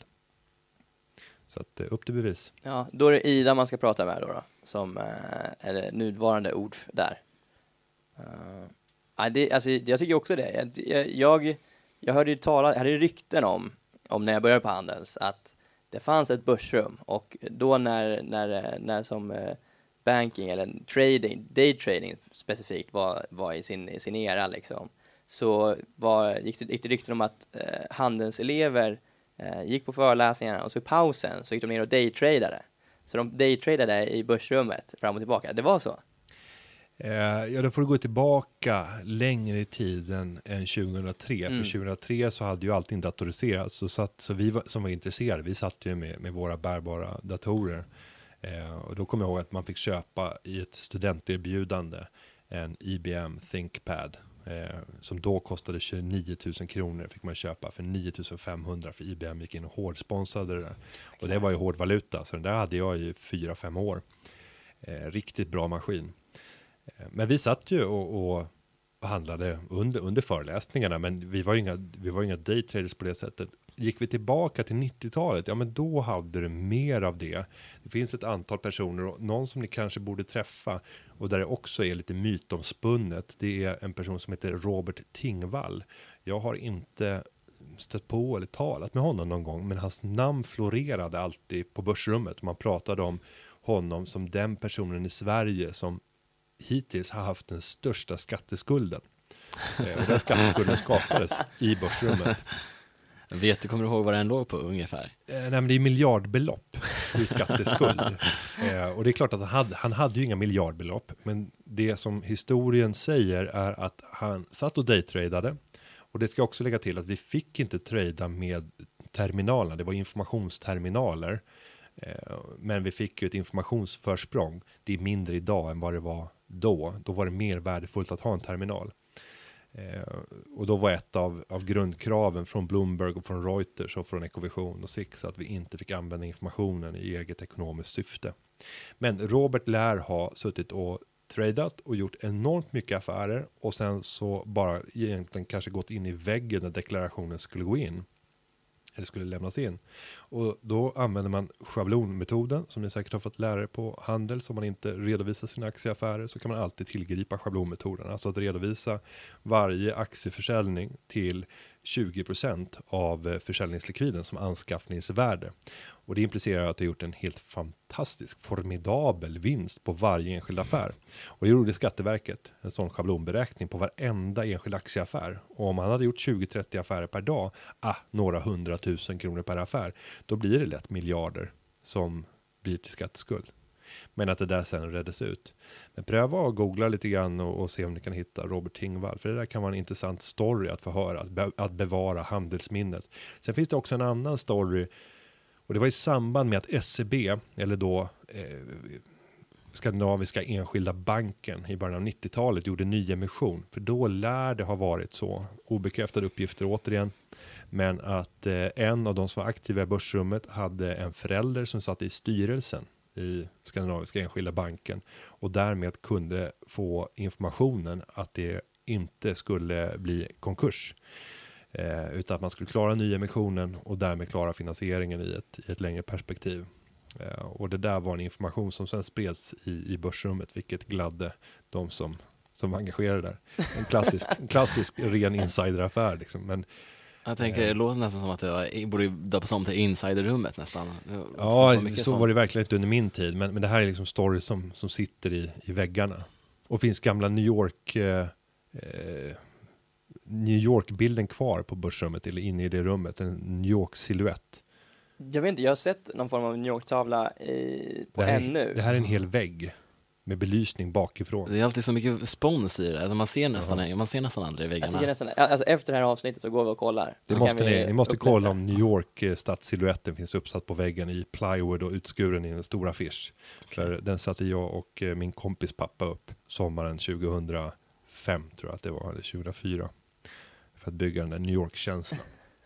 Så att upp till bevis. Ja, då är det Ida man ska prata med då, då som är det nuvarande ord där. Uh, ja, det, alltså, jag tycker också det. Jag, jag, jag hörde ju tala, jag hade ju rykten om, om när jag började på Handels, att det fanns ett börsrum, och då när, när, när som uh, banking eller trading, daytrading specifikt var, var i sin, i sin era liksom, så var, gick, det, gick det rykten om att uh, Handels elever Uh, gick på föreläsningarna och så i pausen så gick de ner och daytradade. Så de daytradade i börsrummet fram och tillbaka. Det var så? Uh, ja, då får du gå tillbaka längre i tiden än tjugohundratre. Mm. För tjugohundratre så hade ju allting datoriserats. Så, satt, så vi var, som var intresserade, vi satt ju med, med våra bärbara datorer. Uh, och då kommer jag ihåg att man fick köpa i ett studenterbjudande en I B M ThinkPad. Eh, som då kostade tjugonio tusen kronor, fick man köpa för nio tusen femhundra, för I B M gick in och hårdsponsrade det där. Och det var ju hård valuta, så den där hade jag i fyra fem år. Eh, riktigt bra maskin. Eh, men vi satt ju och, och handlade under, under föreläsningarna, men vi var ju inga, vi var inga daytraders på det sättet. gick vi tillbaka till nittiotalet, ja men då hade du mer av det. Det finns ett antal personer, och någon som ni kanske borde träffa, och där det också är lite mytomspunnet, det är en person som heter Robert Tingvall. Jag har inte stött på eller talat med honom någon gång, men hans namn florerade alltid på börsrummet. Man pratade om honom som den personen i Sverige som hittills har haft den största skatteskulden. Eh, och den skatteskulden skapades i börsrummet. Vet du, kommer du ihåg vad den låg på ungefär? Eh, nej, men det är miljardbelopp i skatteskuld. eh, och det är klart att han hade, han hade ju inga miljardbelopp, men det som historien säger är att han satt och daytradade. Och det ska också lägga till att vi fick inte trada med terminalerna, det var informationsterminaler. Eh, men vi fick ju ett informationsförsprång. Det är mindre idag än vad det var då. Då var det mer värdefullt att ha en terminal. Eh, och då var ett av, av grundkraven från Bloomberg och från Reuters och från Ecovision och Six att vi inte fick använda informationen i eget ekonomiskt syfte. Men Robert lär ha suttit och tradat och gjort enormt mycket affärer och sen så bara egentligen kanske gått in i väggen när deklarationen skulle gå in. Eller skulle lämnas in. Och då använder man schablonmetoden som ni säkert har fått lära er på handel. Så om man inte redovisar sina aktieaffärer så kan man alltid tillgripa schablonmetoden. Alltså att redovisa varje aktieförsäljning till tjugo procent av försäljningslikviden som anskaffningsvärde. Och det implicerar att du har gjort en helt fantastisk, formidabel vinst på varje enskild affär. Och det gjorde Skatteverket, en sån schablonberäkning på varenda enskild aktieaffär. Och om man hade gjort tjugo till trettio affärer per dag, ah, några hundratusen kronor per affär, då blir det lätt miljarder som blir till skatteskuld. Men att det där sen reddes ut. Men pröva och googla lite grann och, och se om ni kan hitta Robert Tingvall. För det där kan vara en intressant story att få höra. Att, be, att bevara handelsminnet. Sen finns det också en annan story. Och det var i samband med att S C B, eller då eh, Skandinaviska Enskilda Banken i början av nittiotalet gjorde nyemission. För då lär det ha varit så. Obekräftade uppgifter återigen. Men att eh, en av de som var aktiva i börsrummet hade en förälder som satt i styrelsen i Skandinaviska Enskilda Banken och därmed kunde få informationen att det inte skulle bli konkurs eh, utan att man skulle klara nyemissionen och därmed klara finansieringen i ett, i ett längre perspektiv. Eh, och det där var en information som sen spreds i, i börsrummet, vilket gladde de som, som var engagerade där. En klassisk, en klassisk ren insideraffär liksom. Men jag tänker, det låter nästan som att det borde döpas om till insiderrummet nästan. Ja, så, så var det verkligen inte under min tid. Men, men det här är liksom stories som, som sitter i, i väggarna. Och finns gamla New York eh, eh, New York-bilden kvar på börsrummet eller inne i det rummet. En New York-silhuett. Jag vet inte, jag har sett någon form av New York-tavla i, på det här, ännu. Det här är en hel vägg med belysning bakifrån. Det är alltid så mycket spons i det. Alltså man ser nästan, ja. man ser nästan aldrig i väggarna. Jag tycker nästan, alltså efter det här avsnittet så går vi och kollar. Det måste ni, ni måste kolla om New York stadssilhuetten finns uppsatt på väggen i plywood och utskuren i en stor affisch. Okay. För den satte jag och min kompis pappa upp sommaren tjugohundrafem tror jag att det var, eller tjugohundrafyra. För att bygga den där New York-känslan.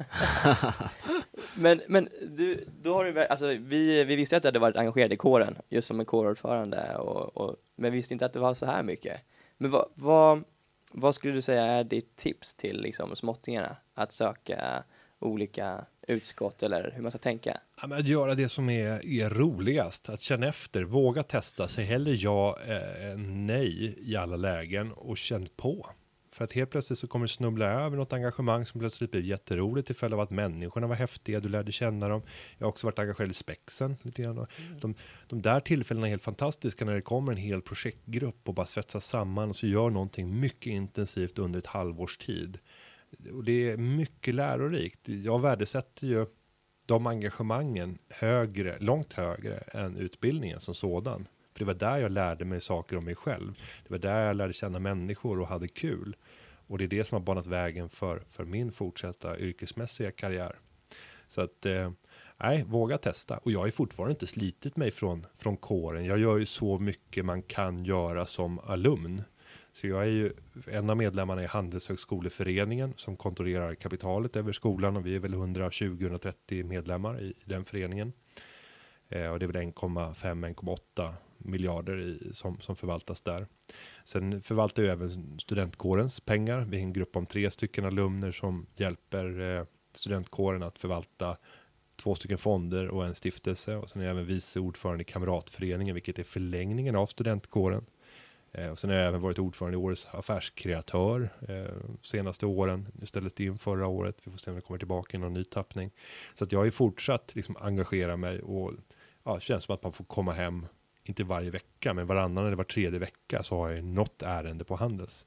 men men du, då har du, alltså vi, vi visste att du hade varit engagerad i kåren, just som en kårordförande, och, och, men visste inte att det var så här mycket. Men vad, vad, vad skulle du säga är ditt tips till liksom småttingarna att söka olika utskott eller hur man ska tänka? Ja, men att göra det som är, är roligast, att känna efter, våga testa sig, hellre ja eh, nej i alla lägen och känn på. För att helt plötsligt så kommer du snubbla över något engagemang som plötsligt blir jätteroligt till följd av att människorna var häftiga, du lärde känna dem. Jag har också varit engagerad i Spexen lite grann. Mm. De, de där tillfällena är helt fantastiska när det kommer en hel projektgrupp och bara svetsas samman och så gör någonting mycket intensivt under ett halvårs tid. Och det är mycket lärorikt. Jag värdesätter ju de engagemangen högre, långt högre än utbildningen som sådan. För det var där jag lärde mig saker om mig själv. Det var där jag lärde känna människor och hade kul. Och det är det som har banat vägen för, för min fortsatta yrkesmässiga karriär. Så att, eh, nej, våga testa. Och jag har ju fortfarande inte slitit mig från, från kåren. Jag gör ju så mycket man kan göra som alumn. Så jag är ju en av medlemmarna i Handelshögskoleföreningen som kontrollerar kapitalet över skolan. Och vi är väl hundratjugo till hundratrettio medlemmar i, i den föreningen. Eh, och det är väl en komma fem till en komma åtta miljarder i, som, som förvaltas där. Sen förvaltar ju även studentkårens pengar. Vi är en grupp om tre stycken alumner som hjälper eh, studentkåren att förvalta två stycken fonder och en stiftelse. Och sen är jag även vice ordförande i Kamratföreningen, vilket är förlängningen av studentkåren. Eh, och sen har jag även varit ordförande i årets affärskreatör eh, senaste åren. Nu ställdes det in förra året. Vi får se om det kommer tillbaka i någon ny tappning. Så att jag har ju fortsatt liksom engagera mig och ja, det känns som att man får komma hem, inte varje vecka, men varannan eller var tredje vecka så har jag något ärende på Handels.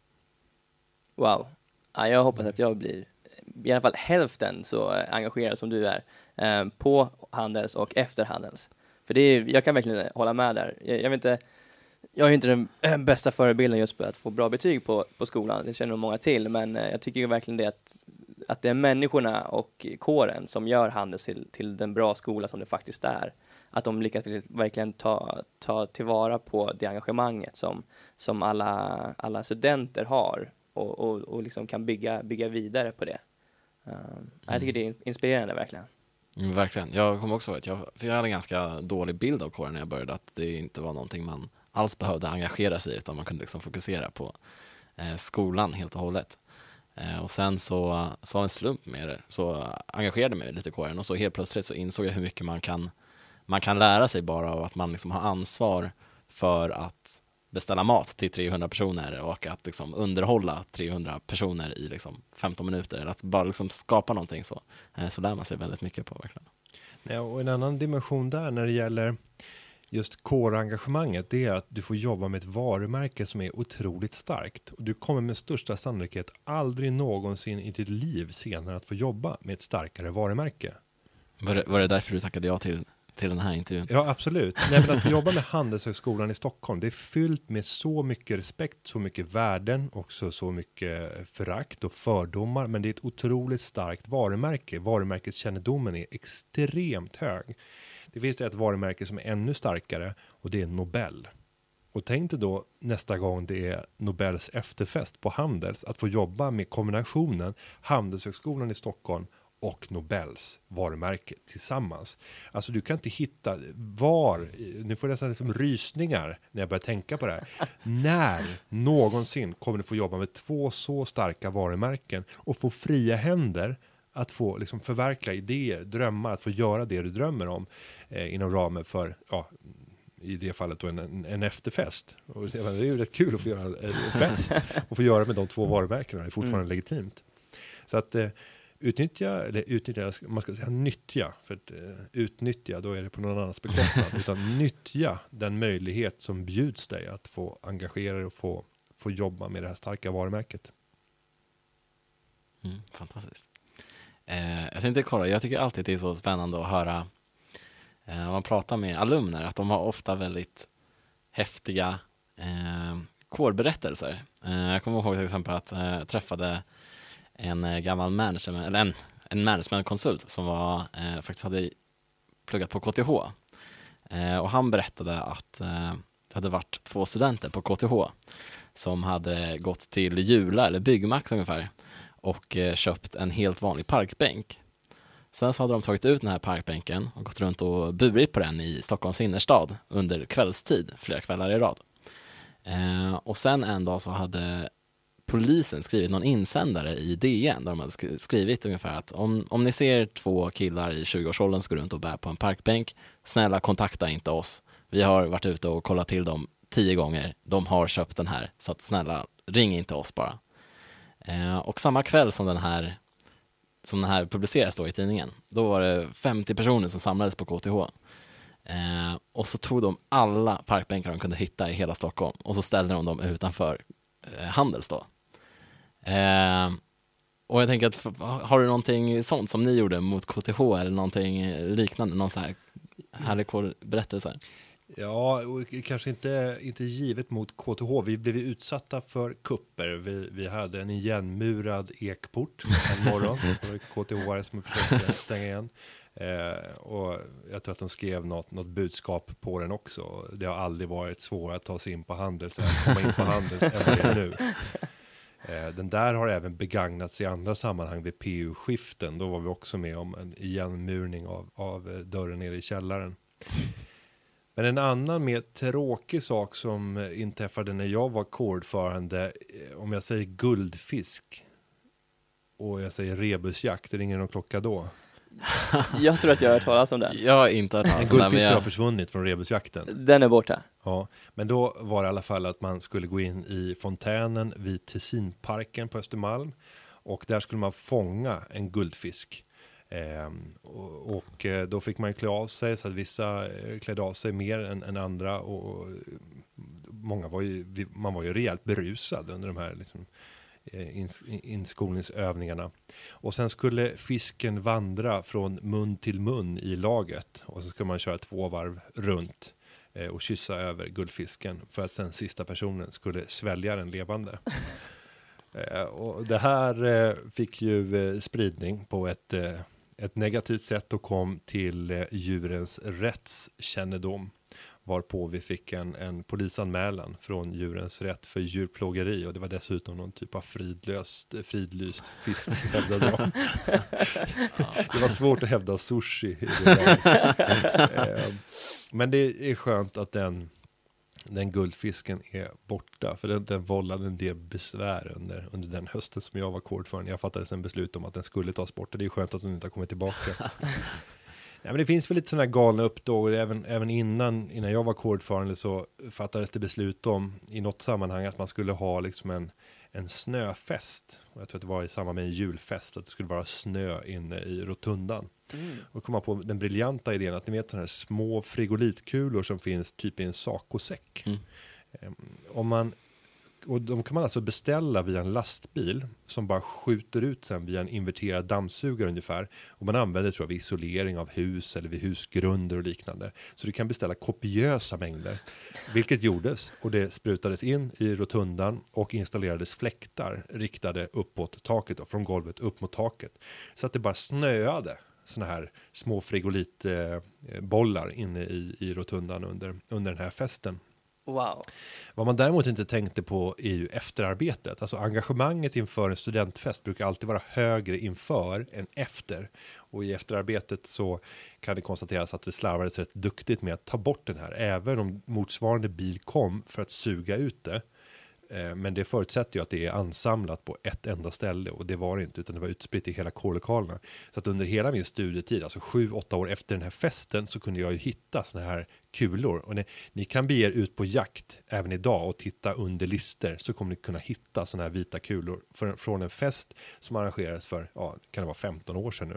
Wow. Ja, jag hoppas att jag blir i alla fall hälften så engagerad som du är eh, på Handels och efter Handels. För det är, jag kan verkligen hålla med där. Jag, jag vet inte, jag är inte den äh, bästa förebilden just på att få bra betyg på, på skolan. Det känner nog många till, men eh, jag tycker ju verkligen det att, att det är människorna och kåren som gör Handels till, till den bra skola som det faktiskt är. Att de lyckas verkligen ta, ta tillvara på det engagemanget som, som alla, alla studenter har och, och, och liksom kan bygga, bygga vidare på det. Um, mm. Jag tycker det är inspirerande verkligen. Mm, verkligen. Jag kommer också ihåg att jag, för jag hade en ganska dålig bild av kåren när jag började, att det inte var någonting man alls behövde engagera sig i, utan man kunde liksom fokusera på eh, skolan helt och hållet. Eh, och sen så, så en slump med det, så engagerade mig lite i kåren, och så helt plötsligt så insåg jag hur mycket man kan man kan lära sig bara av att man liksom har ansvar för att beställa mat till trehundra personer och att liksom underhålla trehundra personer i liksom femton minuter, eller att bara liksom skapa någonting, så, så lär man sig väldigt mycket på verkligen. Ja, och en annan dimension där när det gäller just kårengagemanget, det är att du får jobba med ett varumärke som är otroligt starkt. Och du kommer med största sannolikhet aldrig någonsin i ditt liv senare att få jobba med ett starkare varumärke. Var det, var det därför du tackade ja till till den här intervjun? Ja, absolut. Nej, men att få jobba med Handelshögskolan i Stockholm, det är fyllt med så mycket respekt, så mycket värden, också så mycket förakt och fördomar, men det är ett otroligt starkt varumärke. Varumärkeskännedomen är extremt hög. Det finns det ett varumärke som är ännu starkare, och det är Nobel. Och tänk dig då nästa gång det är Nobels efterfest på Handels, att få jobba med kombinationen Handelshögskolan i Stockholm och Nobels varumärke tillsammans. Alltså du kan inte hitta var, nu får jag nästan liksom rysningar när jag börjar tänka på det här. När någonsin kommer du få jobba med två så starka varumärken och få fria händer att få liksom förverkliga idéer, drömmar, att få göra det du drömmer om eh, inom ramen för, ja, i det fallet då en, en, en efterfest. Och det är ju rätt kul att få göra en fest och få göra med de två varumärkena, det är fortfarande mm. legitimt. Så att eh, utnyttja, eller utnyttja, man ska säga nyttja, för att uh, utnyttja, då är det på någon annans bekostnad, utan nyttja den möjlighet som bjuds dig att få engagera dig och få, få jobba med det här starka varumärket. Mm, fantastiskt. Eh, jag tänkte kolla, jag tycker alltid det är så spännande att höra eh, när man pratar med alumner, att de har ofta väldigt häftiga eh, kårberättelser. Eh, jag kommer ihåg till exempel att eh, jag träffade en gammal management, eller en, en managementkonsult som var, eh, faktiskt hade pluggat på K T H. Eh, och han berättade att eh, det hade varit två studenter på K T H som hade gått till Jula eller Byggmax ungefär och eh, köpt en helt vanlig parkbänk. Sen så hade de tagit ut den här parkbänken och gått runt och burit på den i Stockholms innerstad under kvällstid, flera kvällar i rad. Eh, och sen en dag så hade polisen skrivit någon insändare i D N där de hade skrivit ungefär att om, om ni ser två killar i tjugoårsåldern som går runt och bär på en parkbänk, snälla kontakta inte oss. Vi har varit ute och kollat till dem tio gånger. De har köpt den här, så att snälla ring inte oss bara. Eh, och samma kväll som den här som den här publiceras då i tidningen, då var det femtio personer som samlades på K T H. Eh, och så tog de alla parkbänkar de kunde hitta i hela Stockholm och så ställde de dem utanför eh, Handels då. Eh, och jag tänker att, har du någonting sånt som ni gjorde mot K T H eller någonting liknande, någon sån här härlig berättelse? Ja, och kanske inte, inte givet mot K T H. Vi blev utsatta för kupper. Vi, vi hade en igenmurad ekport en morgon. Det var K T H som försökte stänga igen. Eh, och jag tror att de skrev något, något budskap på den också. Det har aldrig varit svårare att ta sig in på Handels än att komma in på Handels än vad det är nu. Eh, den där har även begagnats i andra sammanhang vid P U-skiften. Då var vi också med om en igenmurning av, av dörren nere i källaren. Men en annan mer tråkig sak som inträffade när jag var kårordförande, om jag säger guldfisk, och jag säger rebusjakt, det ringer någon klocka då. Jag tror att jag har hört talas om den. Jag har inte hört En talas om det, men guldfisk har jag... försvunnit från rebusjakten. Den är borta. Ja, men då var det i alla fall att man skulle gå in i fontänen vid Tessinparken på Östermalm. Och där skulle man fånga en guldfisk. Eh, och, och då fick man klä av sig, så att vissa klädde av sig mer än, än andra. Och många var ju, man var ju rejält berusad under de här liksom, ins, inskolningsövningarna. Och sen skulle fisken vandra från mun till mun i laget. Och så skulle man köra två varv runt eh, och kyssa över guldfisken. För att sen sista personen skulle svälja den levande. eh, och det här eh, fick ju eh, spridning på ett, eh, ett negativt sätt och kom till eh, djurens rättskännedom. Varpå vi fick en, en polisanmälan från Djurens rätt för djurplågeri. Och det var dessutom någon typ av fridlöst, fridlyst fisk, hävdade jag. Det var svårt att hävda sushi i det där. Men det är skönt att den, den guldfisken är borta. För den, den vållade en del besvär under, under den hösten som jag var kårordförande. Jag fattade sen beslut om att den skulle tas bort. Och det är skönt att den inte har kommit tillbaka. Ja, men det finns väl lite sådana här galna uppdrag. Även, även innan, innan jag var kårordförande så fattades det beslut om i något sammanhang att man skulle ha liksom en, en snöfest. Och jag tror att det var i samband med en julfest att det skulle vara snö inne i rotundan. Mm. Och komma på den briljanta idén att ni vet sådana här små frigolitkulor som finns typ i en sakosäck. Mm. Um, om man Och de kan man alltså beställa via en lastbil som bara skjuter ut sen via en inverterad dammsugare ungefär. Och man använder tror jag vid isolering av hus eller vid husgrunder och liknande. Så du kan beställa kopiösa mängder. Vilket gjordes och det sprutades in i rotundan och installerades fläktar riktade uppåt taket då, från golvet upp mot taket. Så att det bara snöade såna här små frigolitbollar eh, inne i, i rotundan under, under den här festen. Wow. Vad man däremot inte tänkte på är ju efterarbetet. Alltså engagemanget inför en studentfest brukar alltid vara högre inför än efter. Och i efterarbetet så kan det konstateras att det slarvades rätt duktigt med att ta bort den här. Även om motsvarande bil kom för att suga ut det. Men det förutsätter ju att det är ansamlat på ett enda ställe och det var det inte utan det var utspritt i hela kårlokalerna. Så att under hela min studietid, alltså sju, åtta år efter den här festen så kunde jag ju hitta såna här kulor. Och ni, ni kan be er ut på jakt även idag och titta under lister så kommer ni kunna hitta såna här vita kulor för, från en fest som arrangerades för, ja, kan det vara femton år sedan nu.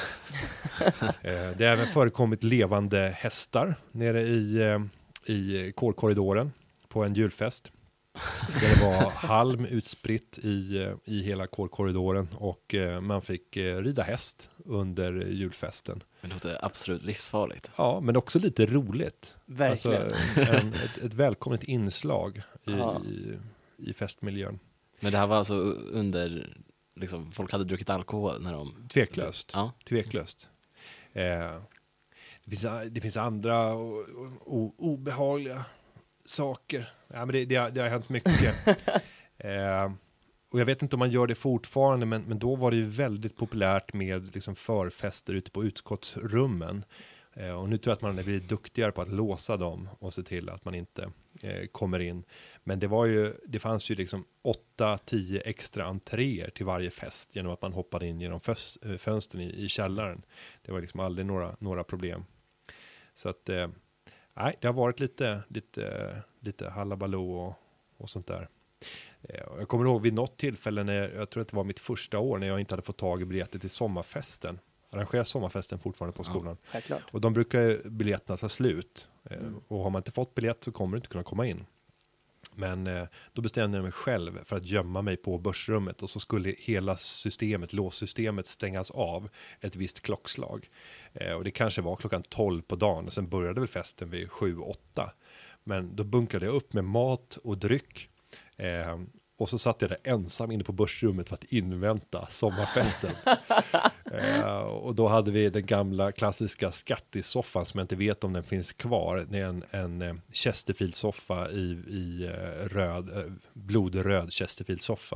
Det har även förekommit levande hästar nere i, i kårkorridoren på en julfest. Där det var halm utspritt i, i hela kårkorridoren och eh, man fick eh, rida häst under julfesten. Det låter absolut livsfarligt. Ja, men också lite roligt. Verkligen. Alltså, en, ett, ett välkommet inslag i, i, i festmiljön. Men det här var alltså under, liksom, folk hade druckit alkohol när de... Tveklöst. Ja. Tveklöst. Eh, det, finns, det finns andra o, o, obehagliga saker. Ja, men det, det, har, det har hänt mycket. eh, och jag vet inte om man gör det fortfarande, men, men då var det ju väldigt populärt med liksom förfester ute på utskottsrummen. Eh, och nu tror jag att man är blivit duktigare på att låsa dem och se till att man inte eh, kommer in. Men det var ju, det fanns ju liksom åtta, tio extra entréer till varje fest genom att man hoppade in genom fös, fönstren i, i källaren. Det var liksom aldrig några, några problem. Så att eh, nej, det har varit lite, lite, lite hallabaloo och, och sånt där. Jag kommer ihåg vid något tillfälle när jag tror att det var mitt första år när jag inte hade fått tag i biljetter till sommarfesten. Arrangerar sommarfesten fortfarande på skolan. Ja, självklart. Och de brukar biljetterna ta slut. Mm. Och har man inte fått biljett så kommer du inte kunna komma in. Men eh, då bestämde jag mig själv för att gömma mig på börsrummet och så skulle hela systemet, låssystemet stängas av ett visst klockslag. Eh, och det kanske var klockan tolv på dagen och sen började väl festen vid sju, åtta. Men då bunkrade jag upp med mat och dryck. Eh, och så satt jag där ensam inne på börsrummet för att invänta sommarfesten. eh, och då hade vi den gamla klassiska skattisoffan som jag inte vet om den finns kvar. Det är en, en eh, Chesterfield-soffa i, i eh, röd, eh, blodröd Chesterfield-soffa.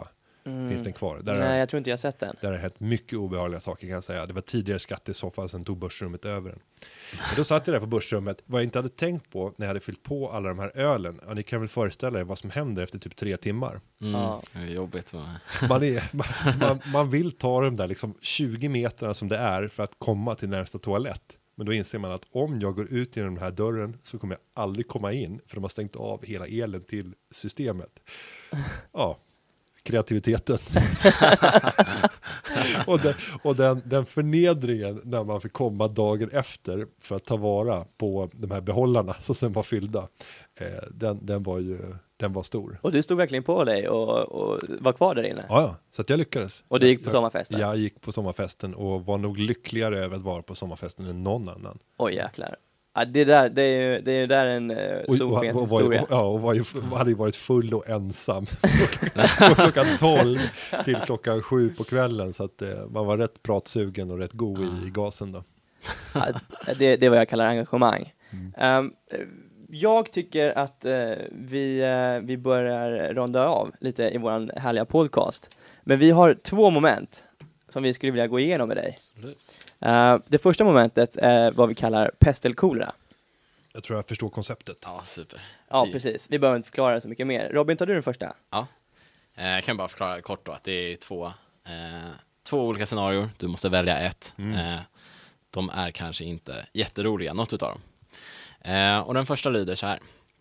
Mm. Finns den kvar? Där Nej, har, jag tror inte jag har sett den. där har hänt mycket obehagliga saker kan jag säga. Det var tidigare skatt i så fall, sen tog börsrummet över den. Men då satt jag där på börsrummet. Vad jag inte hade tänkt på när jag hade fyllt på alla de här ölen. Ja, ni kan väl föreställa er vad som händer efter typ tre timmar. Mm. Ja. Det är jobbigt. Va? Man, är, man, man, man vill ta de där liksom tjugo meterna som det är för att komma till närmsta toalett. Men då inser man att om jag går ut genom den här dörren så kommer jag aldrig komma in. För de har stängt av hela elen till systemet. Ja, kreativiteten. och den, och den, den förnedringen när man fick komma dagen efter för att ta vara på de här behållarna som sen var fyllda. Eh, den, den var ju den var stor. Och du stod verkligen på dig och, och var kvar där inne. Ja, ja, så att jag lyckades. Och du gick på jag, sommarfesten? Jag gick på sommarfesten och var nog lyckligare över att vara på sommarfesten än någon annan. Oj jäklar. Ja, det där, det är ju det är ju där en uh, Och, och, och, solskenshistoria. och, ja, och var ju, hade ju varit full och ensam från klockan tolv till klockan sju på kvällen, så att eh, man var rätt pratsugen och rätt god i, i gasen då. Ja, det, det är vad jag kallar engagemang. Mm. Um, jag tycker att uh, vi, uh, vi börjar ronda av lite i våran härliga podcast. Men vi har två moment som vi skulle vilja gå igenom med dig. Absolut. Uh, det första momentet är vad vi kallar pest eller kolera. Jag tror jag förstår konceptet. Ja, super. Ja, Vi- precis. Vi behöver inte förklara det så mycket mer. Robin, tar du den första? Ja. Eh, Jag kan bara förklara kort då att det är två, eh, två olika scenarier. Du måste välja ett. Mm. Eh, de är kanske inte jätteroliga, något utav dem. Eh, och den första lyder så här.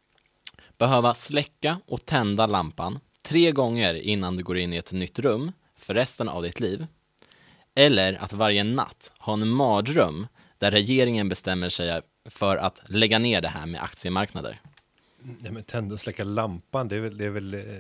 Behöva släcka och tända lampan tre gånger innan du går in i ett nytt rum för resten av ditt liv. Eller att varje natt ha en mardröm där regeringen bestämmer sig för att lägga ner det här med aktiemarknader. Nej, men tända och släcka lampan, det är väl, det är väl eh,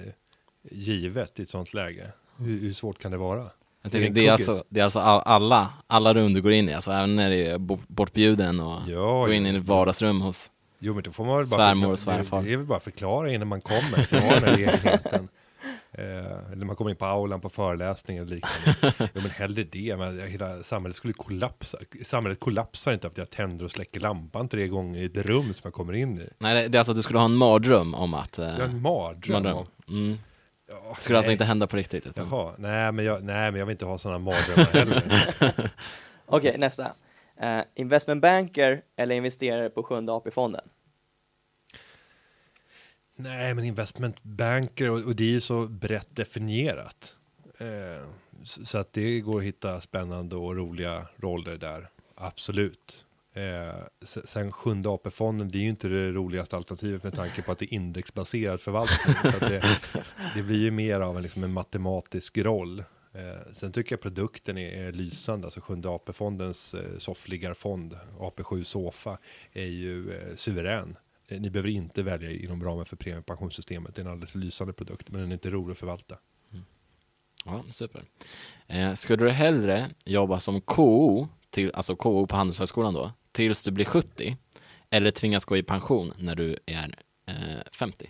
givet i ett sånt läge. Hur, hur svårt kan det vara? Jag Det är tänker, en det, är kuggis. alltså, det är alltså all- alla, alla rum du går in i, alltså även när det är bo- bortbjuden och Ja, gå in i ja. ett vardagsrum hos... Jo, men då får man väl bara Svärmor och förklara- svärfar. Det, det är väl bara förklara innan man kommer till den här enheten. Eh, eller man kommer in på aulan på föreläsningen eller liknande. Jo, men hellre det. Men hela samhället skulle kollapsa. Samhället kollapsar inte av att jag tänder och släcker lampan tre gånger i ett rum som jag kommer in i. Nej, det- det är alltså att du skulle ha en mardröm om att... Eh, Jag har en mardröm. mardröm. om- Mm. Ja, Det skulle alltså nej. inte hända på riktigt. Utan... Jaha, nej men, jag, nej men jag vill inte ha sådana mardrömmar heller. Okej, nästa. Uh, investment banker eller investerare på sjunde A P-fonden? Nej, men investment banker, och, och det är ju så brett definierat. Eh, så, så att det går att hitta spännande och roliga roller där. Absolut. Eh, se- sen sjunde A P-fonden, det är ju inte det roligaste alternativet med tanke på att det är indexbaserad förvaltning. Så att det, det blir ju mer av en, liksom en matematisk roll. Eh, sen tycker jag produkten är, är lysande. Alltså sjunde A P-fondens eh, soffliggarfond, A P sju Sofa, är ju eh, suverän. Eh, Ni behöver inte välja inom ramen för premiepensionssystemet. Det är en alldeles lysande produkt, men den är inte rolig att förvalta. Ja, super. Eh, skulle du hellre jobba som K O, till, alltså K O på Handelshögskolan då, tills du blir sjuttio, eller tvingas gå i pension när du är eh, femtio?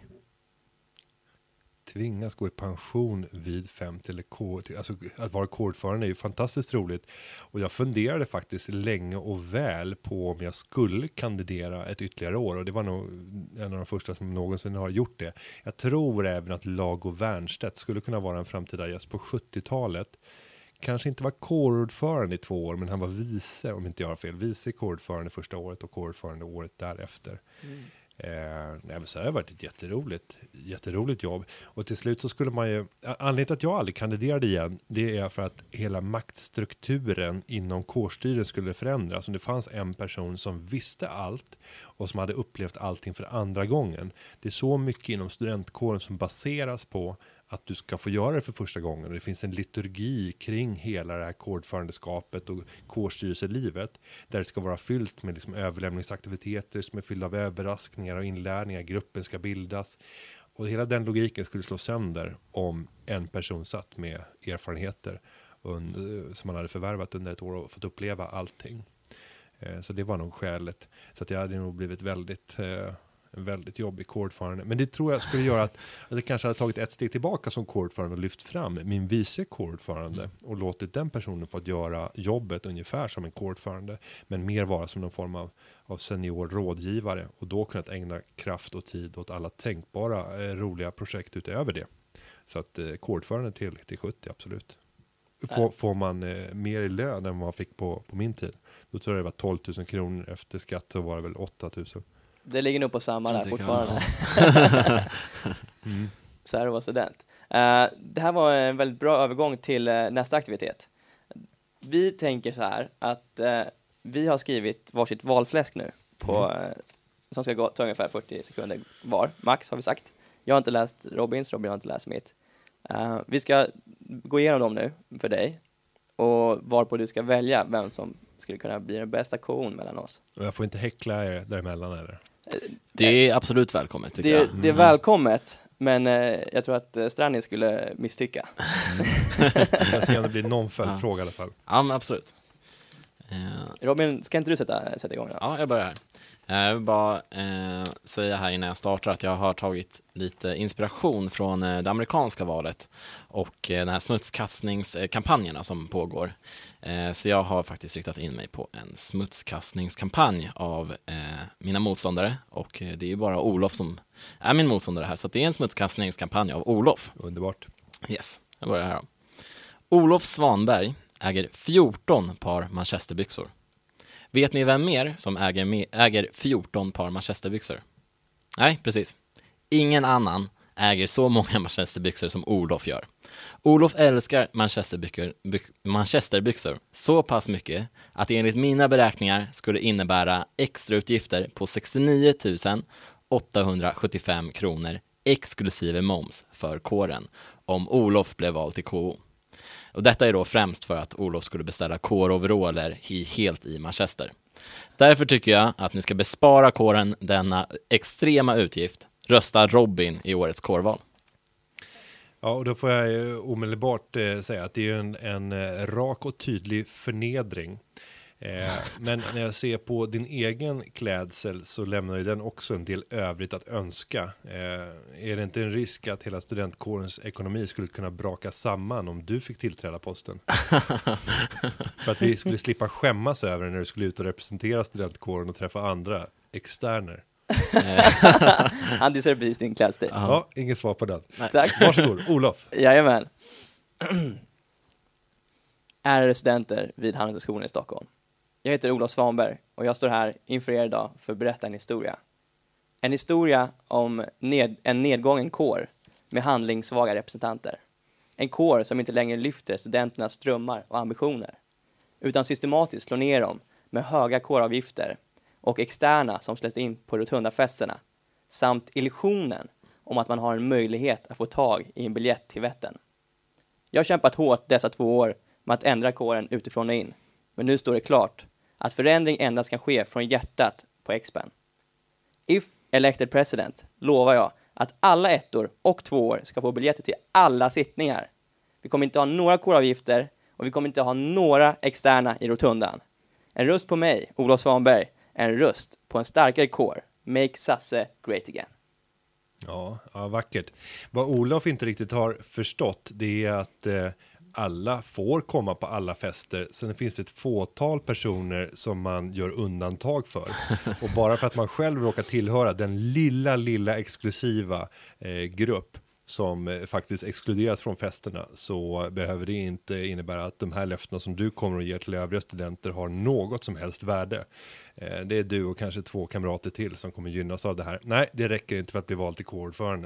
Tvingas gå i pension vid femtio eller K. Alltså att vara kårordförande är ju fantastiskt roligt. Och jag funderade faktiskt länge och väl på om jag skulle kandidera ett ytterligare år. Och det var nog en av de första som någonsin har gjort det. Jag tror även att Lago Wernstedt skulle kunna vara en framtida gäst på sjuttiotalet. Kanske inte var kårordförande i två år, men han var vice, om inte jag har fel. Vice kårordförande första året och kårordförande året därefter. Eh, nej, men så har det varit ett jätteroligt, jätteroligt jobb. Och till slut så skulle man ju, anledningen till att jag aldrig kandiderade igen, det är för att hela maktstrukturen inom kårstyren skulle förändras. Om det fanns en person som visste allt och som hade upplevt allting för andra gången. Det är så mycket inom studentkåren som baseras på att du ska få göra det för första gången. Och det finns en liturgi kring hela det här kårordförandeskapet och kårstyrelselivet, där det ska vara fyllt med liksom överlämningsaktiviteter som är fyllda av överraskningar och inlärningar. Gruppen ska bildas. Och hela den logiken skulle slå sönder om en person satt med erfarenheter under, som man hade förvärvat under ett år och fått uppleva allting. Eh, så det var nog skälet. Så att jag hade nog blivit väldigt... Eh, en väldigt jobbig kårordförande. Men det tror jag skulle göra att, att jag kanske hade tagit ett steg tillbaka som kårordförande och lyft fram min vice kårordförande och låtit den personen få att göra jobbet ungefär som en kårordförande, men mer vara som någon form av, av senior rådgivare och då kunnat ägna kraft och tid åt alla tänkbara eh, roliga projekt utöver det. Så att eh, kårordförande till, till sjuttio, absolut. Får, får man eh, mer i lön än vad man fick på, på min tid. Då tror jag det var tolv tusen kronor, efter skatt så var det väl åtta tusen. Det ligger nog på samma där fortfarande. mm. Så här var student. Uh, det här var en väldigt bra övergång till uh, nästa aktivitet. Vi tänker så här att uh, vi har skrivit varsitt valfläsk nu på, uh, som ska gå ta ungefär fyrtio sekunder var, max har vi sagt. Jag har inte läst Robins, Robin har inte läst mitt. Uh, vi ska gå igenom dem nu för dig och varpå du ska välja vem som skulle kunna bli den bästa kon mellan oss. Och jag får inte häckla er däremellan eller? Det är absolut välkommet tycker det, jag. det är välkommet, men eh, jag tror att eh, Strani skulle misstycka. Mm. Jag ser om det blir någon följdfråga i alla fall. Ja, men absolut. Uh, Robin, ska inte du sätta, sätta igång då? Ja, jag börjar här. Jag vill bara eh, säga här innan jag startar att jag har tagit lite inspiration från eh, det amerikanska valet och eh, den här smutskastningskampanjerna som pågår. Eh, så jag har faktiskt riktat in mig på en smutskastningskampanj av eh, mina motståndare och eh, det är ju bara Olof som är min motståndare här, så att det är en smutskastningskampanj av Olof. Underbart. Yes, jag börjar här då. Olof Svanberg äger fjorton par manchesterbyxor. Vet ni vem mer som äger, me- äger fjorton par manchesterbyxor? Nej, precis. Ingen annan äger så många manchesterbyxor som Olof gör. Olof älskar manchesterbyxor, byx- manchesterbyxor så pass mycket att det enligt mina beräkningar skulle innebära extrautgifter på sextionio tusen åttahundrasjuttiofem kronor exklusive moms för kåren om Olof blev vald till K O. Och detta är då främst för att Olof skulle beställa kåroveraller i, helt i Manchester. Därför tycker jag att ni ska bespara kåren denna extrema utgift. Rösta Robin i årets kårval. Ja, och då får jag ju omedelbart eh, säga att det är en, en eh, rak och tydlig förnedring. Eh, men när jag ser på din egen klädsel så lämnar ju den också en del övrigt att önska. Eh, är det inte en risk att hela studentkårens ekonomi skulle kunna braka samman om du fick tillträda posten? För att vi skulle slippa skämmas över när du skulle ut och representera studentkåren och träffa andra externer. Han deservar precis din klädstil. Ja, inget svar på den. Nej. Tack. Varsågod, Olof. Jajamän. Ärade studenter vid Handelshögskolan i Stockholm. Jag heter Olof Svanberg och jag står här inför er idag för att berätta en historia. En historia om ned, en nedgången kår med handlingssvaga representanter. En kår som inte längre lyfter studenternas drömmar och ambitioner, utan systematiskt slår ner dem med höga kåravgifter och externa som släpps in på rotundafesterna, samt illusionen om att man har en möjlighet att få tag i en biljett till Vättern. Jag har kämpat hårt dessa två år med att ändra kåren utifrån och in, men nu står det klart att förändring endast kan ske från hjärtat på Expen. If elected president lovar jag att alla ettor och tvåor ska få biljetter till alla sittningar. Vi kommer inte ha några kåravgifter och vi kommer inte ha några externa i rotundan. En röst på mig, Olof Svanberg, är en röst på en starkare kår. Make Sasse great again. Ja, ja, vackert. Vad Olof inte riktigt har förstått, det är att eh, alla får komma på alla fester. Sen finns det ett fåtal personer som man gör undantag för. Och bara för att man själv råkar tillhöra den lilla, lilla exklusiva eh, grupp som eh, faktiskt exkluderas från festerna, så behöver det inte innebära att de här löftena som du kommer att ge till övriga studenter har något som helst värde. Eh, det är du och kanske två kamrater till som kommer gynnas av det här. Nej, det räcker inte för att bli vald till kårordförande.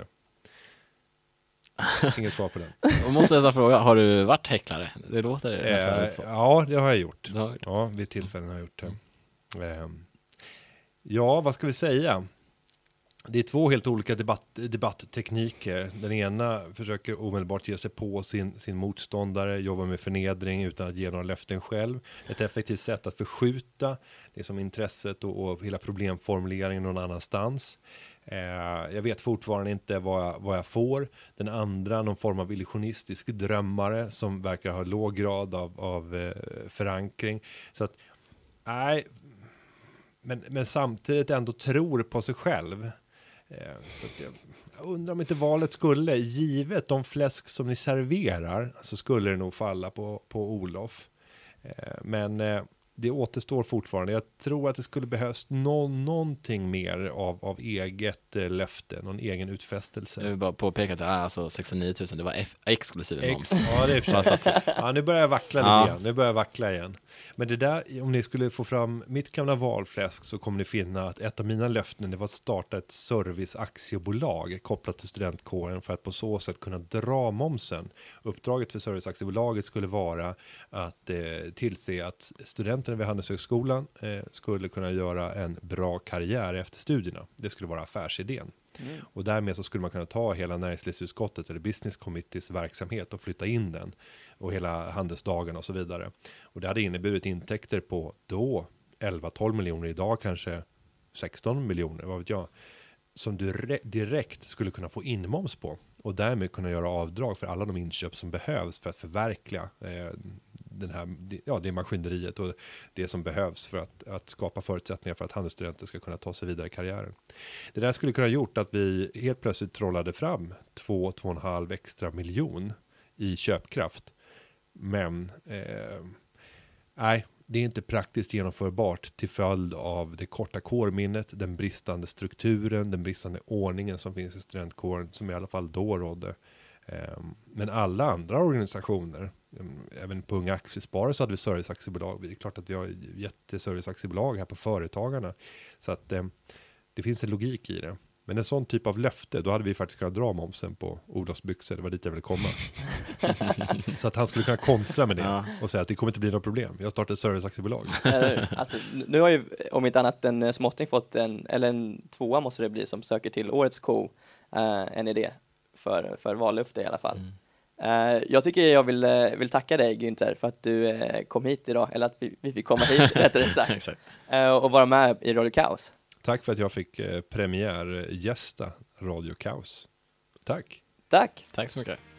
Inget svar på den. Jag måste jag fråga, har du varit häcklare? Det låter nästan Eh, lite så. ja, det har jag gjort. Du har- Ja, vid tillfällen har jag gjort det. Eh, ja, vad ska vi säga? Det är två helt olika debatt, debatttekniker. Den ena försöker omedelbart ge sig på sin, sin motståndare, jobba med förnedring utan att ge några löften själv. Ett effektivt sätt att förskjuta liksom intresset och, och hela problemformuleringen någon annanstans. Eh, jag vet fortfarande inte vad jag, vad jag får. Den andra, någon form av illusionistisk drömmare som verkar ha låg grad av, av eh, förankring. Så att, nej, men, men samtidigt ändå tror på sig själv. Eh, så att jag, jag undrar om inte valet skulle, givet de fläsk som ni serverar, så skulle det nog falla på, på Olof. Eh, men eh, det återstår fortfarande. Jag tror att det skulle behövas någon, någonting mer av, av eget eh, löfte, någon egen utfästelse. Jag vill bara påpeka att det är alltså sextionio tusen, det var F- exklusive moms. Ex- ja, det är för sig. Ja, nu börjar jag vackla lite Ja. igen. Nu börjar jag vackla igen. Men det där, om ni skulle få fram mitt gamla valfläsk så kommer ni finna att ett av mina löften det var att starta ett serviceaktiebolag kopplat till studentkåren för att på så sätt kunna dra momsen. Uppdraget för serviceaktiebolaget skulle vara att eh, tillse att studenterna vid Handelshögskolan eh, skulle kunna göra en bra karriär efter studierna. Det skulle vara affärsidén. Mm. Och därmed så skulle man kunna ta hela näringslivsutskottet eller business committees verksamhet och flytta in den och hela handelsdagen och så vidare. Och det hade inneburit intäkter på då elva tolv miljoner, idag kanske sexton miljoner, vad vet jag, som du re- direkt skulle kunna få inmoms på och därmed kunna göra avdrag för alla de inköp som behövs för att förverkliga eh, den här, ja, det maskineriet och det som behövs för att, att skapa förutsättningar för att handelsstudenter ska kunna ta sig vidare i karriären. Det där skulle kunna gjort att vi helt plötsligt trollade fram två, två och en halv extra miljon i köpkraft. Men eh, nej, det är inte praktiskt genomförbart till följd av det korta kårminnet, den bristande strukturen, den bristande ordningen som finns i studentkåren som i alla fall då rådde. Men alla andra organisationer, även på Unga Aktiesparare så hade vi serviceaktiebolag. Det är klart att vi har jätteserviceaktiebolag här på Företagarna. Så att det finns en logik i det. Men en sån typ av löfte, då hade vi faktiskt kunnat dra momsen på Olofs byxor. Det var dit jag ville komma. Så att han skulle kunna kontra med det Ja. och säga att det kommer inte bli något problem. Jag startar ett serviceaktiebolag. Alltså, nu har ju om inte annat en småtting fått en, eller en tvåa måste det bli som söker till årets ko, uh, en idé för, för vallöfte i alla fall. Mm. Uh, jag tycker jag vill, uh, vill tacka dig Günther för att du uh, kom hit idag, eller att vi, vi fick komma hit rättare sagt, uh, och vara med i Radio Kaos. Tack för att jag fick eh, premiärgästa Radio Kaos. Tack. Tack. Tack så mycket.